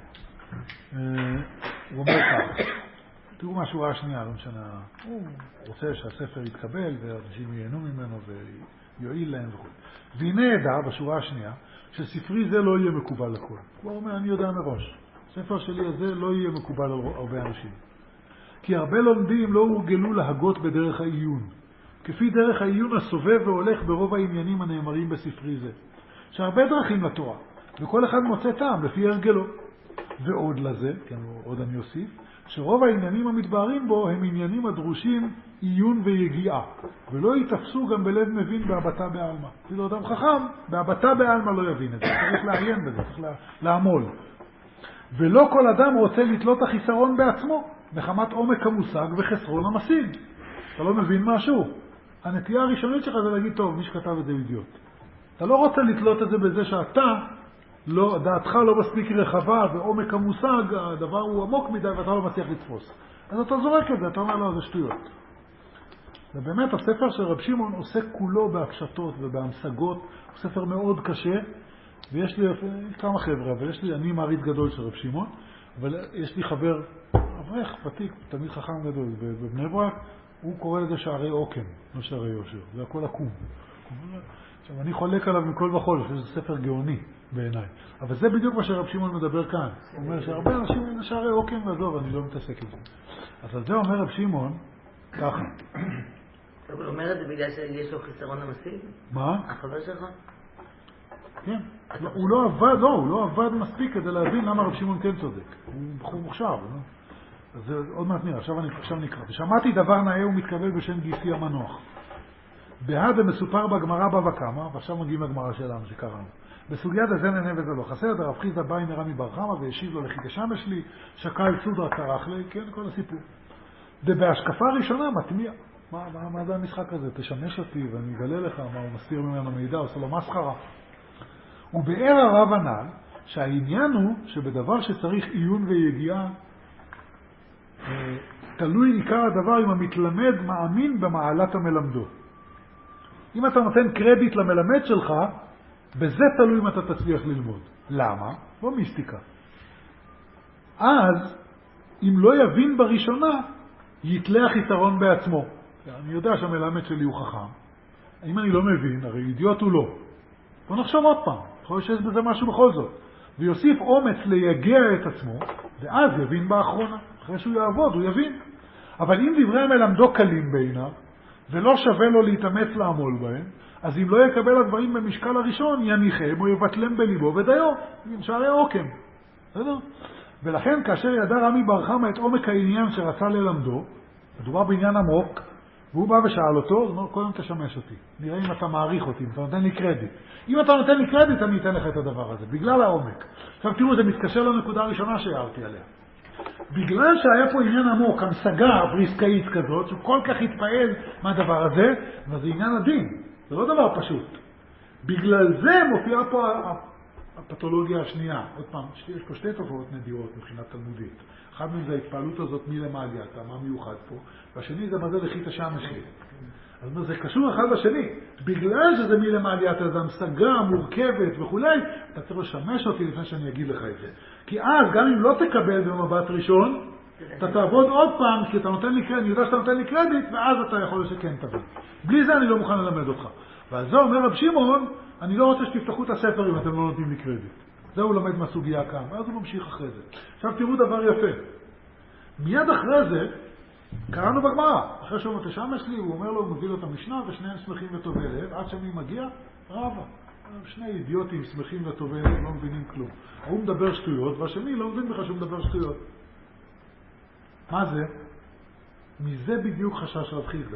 הוא אומר כך, תראו מה השורה השנייה, לא משנה, הוא רוצה שהספר יתקבל ואנשים ייהנו ממנו ויועיל להם וכו'. והנה עדה, בשורה השנייה, שספרי זה לא יהיה מקובל לכל. הוא אומר, אני יודע מראש, הספר שלי הזה לא יהיה מקובל על הרבה אנשים. כי הרבה לומדים לא הורגלו להגות בדרך העיון, כפי דרך העיון הסובב והולך ברוב העניינים הנאמרים בספרי זה. שהרבה דרכים לתורה, וכל אחד מוצא טעם לפי הרגלו. ועוד לזה, כן, עוד אני אוסיף, שרוב העניינים המתבהרים בו הם עניינים הדרושים עיון ויגיעה, ולא יתפסו גם בלב מבין בהבטה בעלמא. כאילו אדם חכם, בהבטה בעלמא לא יבין את זה, צריך לעיין בזה, צריך לעמול. ולא כל אדם רוצה לתלות החיסרון בעצמו, מחמת עומק המושג וחסרון המשיג. אתה לא מבין משהו. הנטייה הראשונית שלך זה להגיד, טוב, מי שכתב את זה אידיוט. אתה לא רוצה לתלות את זה בזה שאתה, לא, דעתך לא מספיק רחבה ועומק המושג, הדבר הוא עמוק מדי ואתה לא מצליח לתפוס. אז אתה זורק את זה, אתה אומר לו, זה שטויות. ובאמת הספר של רב שמעון עוסק כולו בהקשתות ובהמשגות, הוא ספר מאוד קשה, ויש לי כמה חבר'ה, אבל יש לי, אני מעריץ גדול של רב שמעון, אבל יש לי חבר, אברך, ותיק, תמיד חכם גדול, בבני ברק, הוא קורא לזה שערי עוקם, לא שערי יושר, זה הכל עקום. עכשיו, אני חולק עליו מכל וכל, שזה ספר גאוני בעיניי. אבל זה בדיוק מה שרב שמעון מדבר כאן. הוא אומר שהרבה אנשים הם שערי עוקם ועזוב, אני לא מתעסק עם זה. אז על זה אומר רב שמעון, ככה. הוא אומר את זה בגלל שיש לו חיסרון המשיג? מה? החבר שלך? כן. הוא לא עבד, לא, הוא לא עבד מספיק כדי להבין למה רב שמעון כן צודק. הוא בחור מוכשר, לא? אז זה עוד מעט נראה, עכשיו, אני, עכשיו נקרא. ושמעתי דבר נאה ומתקבל בשם גיסי המנוח. בהד המסופר בגמרא בבא קמא, ועכשיו מגיעים לגמרא שלנו שקראנו. בסוגיית הזה נהנה וזה לא חסר, דרב חיסדא בא עם רמי בר חמא והשיב לו לכי כשמש לי, שקל סודרא קרח לי, כן, כל הסיפור. ובהשקפה הראשונה מטמיע. מה, מה, מה זה המשחק הזה? תשמש אותי ואני אגלה לך מה הוא מסתיר ממנו מידע, עושה לו מסחרה. ובאר הרב הנ"ל, שהעניין הוא שבדבר שצריך עיון ויגיעה, תלוי עיקר הדבר אם המתלמד מאמין במעלת המלמדו. אם אתה נותן קרדיט למלמד שלך, בזה תלוי אם אתה תצליח ללמוד. למה? לא מיסטיקה. אז, אם לא יבין בראשונה, יתלח יתרון בעצמו. אני יודע שהמלמד שלי הוא חכם. אם אני לא מבין, הרי אידיוט הוא לא. בוא נחשוב עוד פעם. יכול להיות שיש בזה משהו בכל זאת. ויוסיף אומץ ליגע את עצמו, ואז יבין באחרונה. אחרי שהוא יעבוד, הוא יבין. אבל אם דברי המלמדו קלים בעיניו, ולא שווה לו להתאמץ לעמול בהם, אז אם לא יקבל הדברים במשקל הראשון, יניחם או יבטלם בליבו ודיו, שערי עוקם. בסדר? ולכן כאשר ידע רמי בר חמא את עומק העניין שרצה ללמדו, מדובר בעניין עמוק, והוא בא ושאל אותו, הוא אומר, קודם תשמש אותי. נראה אם אתה מעריך אותי, אם אתה נותן לי קרדיט. אם אתה נותן לי קרדיט, אני אתן לך את הדבר הזה, בגלל העומק. עכשיו תראו, זה מתקשר לנקודה הראשונה שהערתי עליה. בגלל שהיה פה עניין עמוק, המשגה בריסקאית כזאת, שהוא כל כך התפעל מהדבר הזה, וזה עניין הדין, זה לא דבר פשוט. בגלל זה מופיעה פה הפתולוגיה השנייה. עוד פעם, יש פה שתי תופעות נדירות מבחינת תלמודית. אחד מהם זה ההתפעלות הזאת מלמעלייתא, מה מיוחד פה, והשני זה מה זה לכית השמש לי. אז זה קשור אחד לשני. בגלל שזה מלמעלייתא, זה המשגה מורכבת וכולי, אתה צריך לשמש אותי לפני שאני אגיד לך את זה. כי אז, גם אם לא תקבל במבט ראשון, אתה תעבוד עוד פעם, כי אתה נותן לי קרדיט, אני יודע שאתה נותן לי קרדיט, ואז אתה יכול שכן תבין. בלי זה אני לא מוכן ללמד אותך. ועל זה אומר רב שמעון, אני לא רוצה שתפתחו את הספר אם אתם לא נותנים לי קרדיט. זה הוא למד מהסוגיה כאן, ואז הוא ממשיך אחרי זה. עכשיו תראו דבר יפה. מיד אחרי זה, קראנו בגמרא. אחרי שהוא מתשמש לי, הוא אומר לו, הוא מביא לו את המשנה, ושניהם שמחים וטובי לב, עד שמי מגיע, רבה. שני אידיוטים שמחים וטובי לב, לא מבינים כלום. הוא מדבר שטויות, והשני לא מבין בכלל שהוא מדבר שטויות. מה זה? מזה בדיוק חשש רב חיסדא.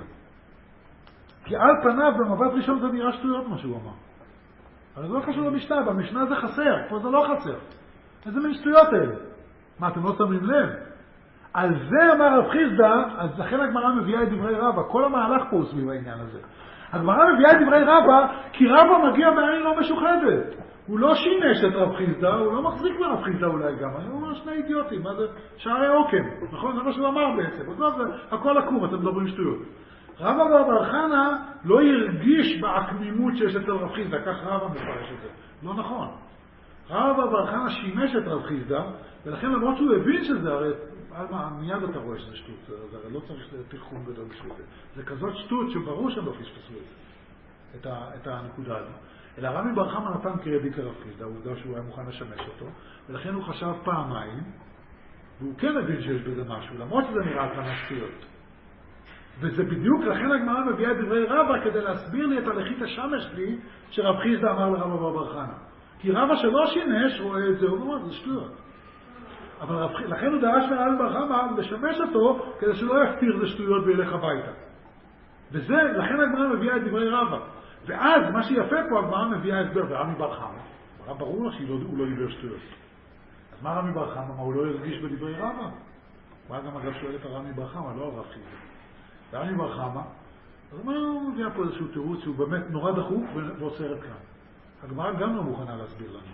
כי על פניו, במבט ראשון זה נראה שטויות מה שהוא אמר. אבל זה לא קשור למשנה, במשנה זה חסר, פה זה לא חסר. איזה מין שטויות האלה? מה, אתם לא שמים לב? על זה אמר רב חיסדא, אז לכן הגמרא מביאה את דברי רבא, כל המהלך פה הוא סביב העניין הזה. הגמרא מביאה את דברי רבא, כי רבא מגיע בעין לא משוחדת. הוא לא שינש את רב חיסדא, הוא לא מחזיק לרב חיסדא אולי גם, אני אומר שני אידיוטים, מה זה? שערי עוקם, נכון? זה מה שהוא אמר בעצם, אז לא, זה הכל עקום, אתם מדברים שטויות. רבא בר חנא לא ירגיש בעקמימות שיש אצל רב חיסדא, כך רבא מפרש את זה. לא נכון. רבא בר חנא שימש את רב חיסדא, ולכן למרות שהוא הבין שזה, הרי מיד אתה רואה שזה שטות, זה הרי לא צריך תחכום גדול בשביל זה. זה כזאת שטות שברור שהם לא פספסו את זה, את, ה, את הנקודה הזו. אלא רמי בר חמא נתן קרדיט לרב חיסדא, העובדה שהוא היה מוכן לשמש אותו, ולכן הוא חשב פעמיים, והוא כן הבין שיש בזה משהו, למרות שזה נראה כמה שטויות. וזה בדיוק, לכן הגמרא מביאה את דברי רבא כדי להסביר לי את הלכית השמש לי שרב חיסדא אמר לרבא בר חנא. כי רבא שלא שינש רואה את זה, הוא אומר, זה שטויות. אבל רב, לכן הוא דרש מרבי בר חמא לשמש אותו כדי שלא יפתיר זה שטויות וילך הביתה. וזה, לכן הגמרא מביאה את דברי רבא. ואז מה שיפה פה, הגמרא מביאה הסבר, ורבי בר חמא. הרב ברור שהוא לא דיבר שטויות. אז מה רבי בר חמא? מה הוא לא הרגיש בדברי רבא? הוא גם אגב שואל את הרבי בר חמא, לא הרב חיסדא. רבי בר חמא, אז מה הוא מביא פה איזשהו תירוץ שהוא באמת נורא דחוף ועוצרת כאן. הגמרא גם לא מוכנה להסביר לנו.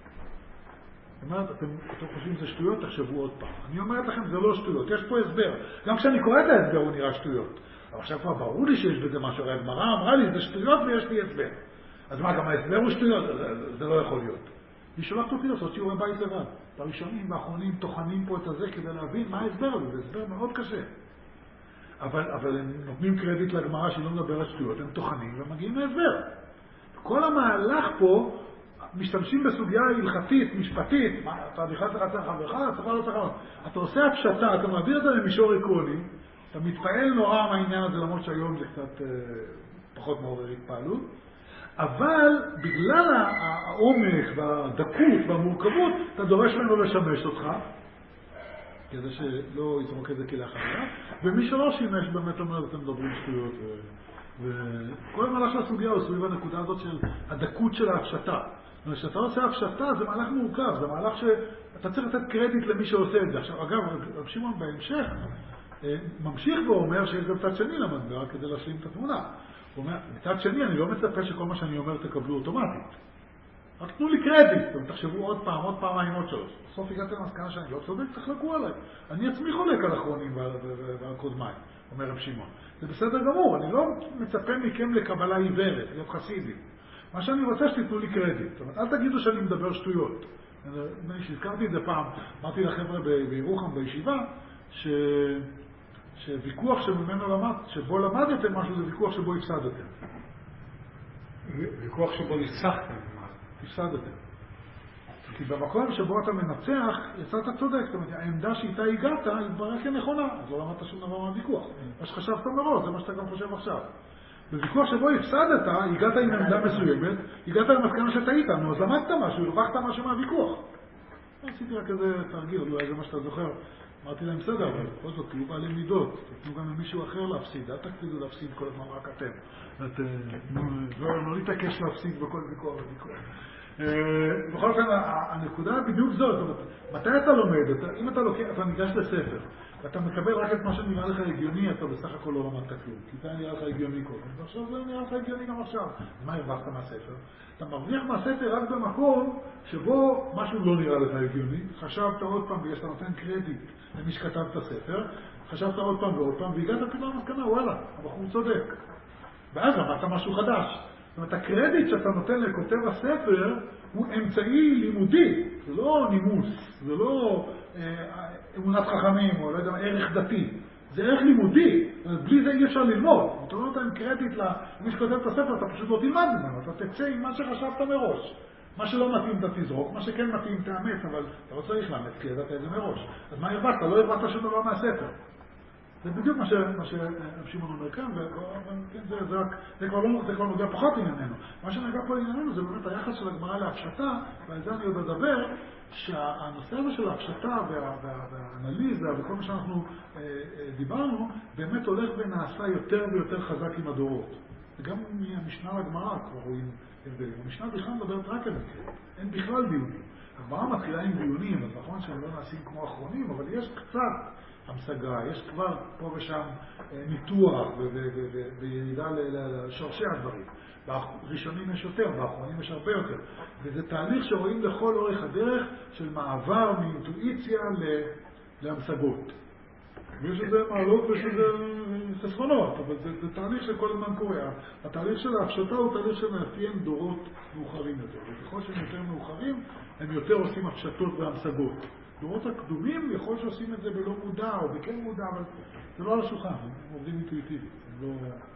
זאת אומרת, אתם, אתם חושבים שזה שטויות, תחשבו עוד פעם. אני אומרת לכם, זה לא שטויות, יש פה הסבר. גם כשאני קורא את ההסבר הוא נראה שטויות. אבל עכשיו כבר ברור לי שיש בזה משהו, הרי הגמרא אמרה לי, זה שטויות ויש לי הסבר. אז מה, גם ההסבר הוא שטויות? זה, זה, זה לא יכול להיות. היא שולחת אותי לעשות שיעורי בית לבד. הראשונים והאחרונים טוחנים פה את הזה כדי להבין מה ההסבר הזה, זה הסבר מאוד קשה. אבל, אבל הם נותנים קרדיט לגמרא שלא מדבר על שטויות, הם טוחנים ומגיעים להסבר. כל המהלך פה משתמשים בסוגיה הלכתית, משפטית, מה, אתה בכלל צריך לצלח חברך, אתה לא צריך לצלח. אתה עושה הפשטה, אתה מעביר את זה למישור עקרוני, אתה מתפעל נורא מהעניין הזה, למרות שהיום זה קצת אה, פחות מעורר התפעלות, אבל בגלל העומק והדקות והמורכבות, אתה דורש ממנו לשמש אותך, כדי שלא יזרוק את זה כלאחריה, ומי שלא שימש באמת אומר, אתם מדברים שטויות. וכל המהלך של הסוגיה הוא סביב הנקודה הזאת של הדקות של ההפשטה. כשאתה עושה הפשטה זה מהלך מורכב, זה מהלך שאתה צריך לתת קרדיט למי שעושה את זה. עכשיו, אגב, רב שמעון בהמשך ממשיך ואומר שיש גם צד שני למטבע כדי להשלים את התמונה. הוא אומר, מצד שני אני לא מצפה שכל מה שאני אומר תקבלו אוטומטית. רק תנו לי קרדיט, תחשבו עוד פעם, עוד פעם, עוד שלוש. בסוף הגעתי למסקנה שאני לא צודק, תחלקו עליי. אני עצמי חולק על אחרונים ועל קודמיי, אומר רב שמעון. זה בסדר גמור, אני לא מצפה מכם לקבלה עיוורת, להיות חסידים. מה שאני רוצה שתיתנו לי קרדיט. זאת אומרת, אל תגידו שאני מדבר שטויות. אני שהזכרתי את זה פעם, אמרתי לחבר'ה בירוחם בישיבה, ש... שוויכוח שממנו למד, שבו למדתם משהו זה ויכוח שבו הפסדתם. ויכוח שבו ניצחתם. הפסדתם. כי במקום שבו אתה מנצח, יצאת צודק. זאת אומרת, העמדה שאיתה הגעת, היא התברר כנכונה. אז לא למדת שום דבר מהוויכוח. מה שחשבת מראש, זה מה שאתה גם חושב עכשיו. בוויכוח שבו הפסדת, הגעת עם עמדה מסוימת, הגעת למסקנה שטעית, נו, אז למדת משהו, הרווחת משהו מהוויכוח. עשיתי רק איזה תרגיל, אולי זה מה שאתה זוכר. אמרתי להם, בסדר, אבל בכל זאת, תהיו בעלי מידות, תתנו גם למישהו אחר להפסיד, אל תקפידו להפסיד כל הזמן רק אתם. לא להתעקש להפסיד בכל ויכוח וויכוח. בכל אופן, הנקודה בדיוק זאת, מתי אתה לומד, אם אתה לוקח, אתה ניגש לספר, ואתה מקבל רק את מה שנראה לך הגיוני, אתה בסך הכל לא למדת כלום, כי זה נראה לך הגיוני קודם, ועכשיו זה נראה לך הגיוני גם עכשיו. אז מה הרווחת מהספר? אתה מרוויח מהספר רק במקום שבו משהו לא נראה לך הגיוני, חשבת עוד פעם, בגלל שאתה נותן קרדיט למי שכתב את הספר, חשבת עוד פעם ועוד פעם, והגעת פתאום למסקנה, וואלה, הבחור צודק. ואז למדת משהו חדש. זאת אומרת, הקרדיט שאתה נותן לכותב הספר הוא אמצעי לימודי, זה לא נימוס, זה לא אה, אמונת חכמים או לא יודע, ערך דתי, זה ערך לימודי, בלי זה אי אפשר ללמוד. אתה לא נותן קרדיט למי שכותב את הספר, אתה פשוט לא תלמד ממנו, אתה תצא עם מה שחשבת מראש. מה שלא מתאים אתה תזרוק, מה שכן מתאים תאמץ, אבל אתה לא צריך לאמץ כי ידעת את זה מראש. אז מה הרווחת? לא הרווחת שום דבר מהספר. זה בדיוק מה שרב שמעון אומר כאן, זה כבר נוגע פחות ענייננו. מה שנגע פה ענייננו זה באמת היחס של הגמרא להפשטה, ועל זה אני עוד אדבר, שהנושא הזה של ההפשטה והאנליזה וכל מה שאנחנו דיברנו, באמת הולך ונעשה יותר ויותר חזק עם הדורות. וגם מהמשנה לגמרא כבר רואים הבדלים. המשנה בכלל מדברת רק על מקרה, אין בכלל דיונים. הגמרא מתחילה עם דיונים, אז נכון שהם לא נעשים כמו אחרונים, אבל יש קצת המשגה, יש כבר פה ושם ניתוח וירידה לשורשי הדברים. בראשונים יש יותר, באחרונים יש הרבה יותר. וזה תהליך שרואים לכל אורך הדרך של מעבר מאינטואיציה להמשגות. ויש איזה מעלות ויש איזה חסרונות, אבל זה, זה תהליך שכל הזמן קורה. התהליך של ההפשטה הוא תהליך שמאפיין דורות מאוחרים יותר. וככל שהם יותר מאוחרים, הם יותר עושים הפשטות והמשגות. דורות הקדומים יכול שעושים את זה בלא מודע או בכן מודע, אבל זה לא על השולחן, הם עובדים אינטואיטיבית. הם לא...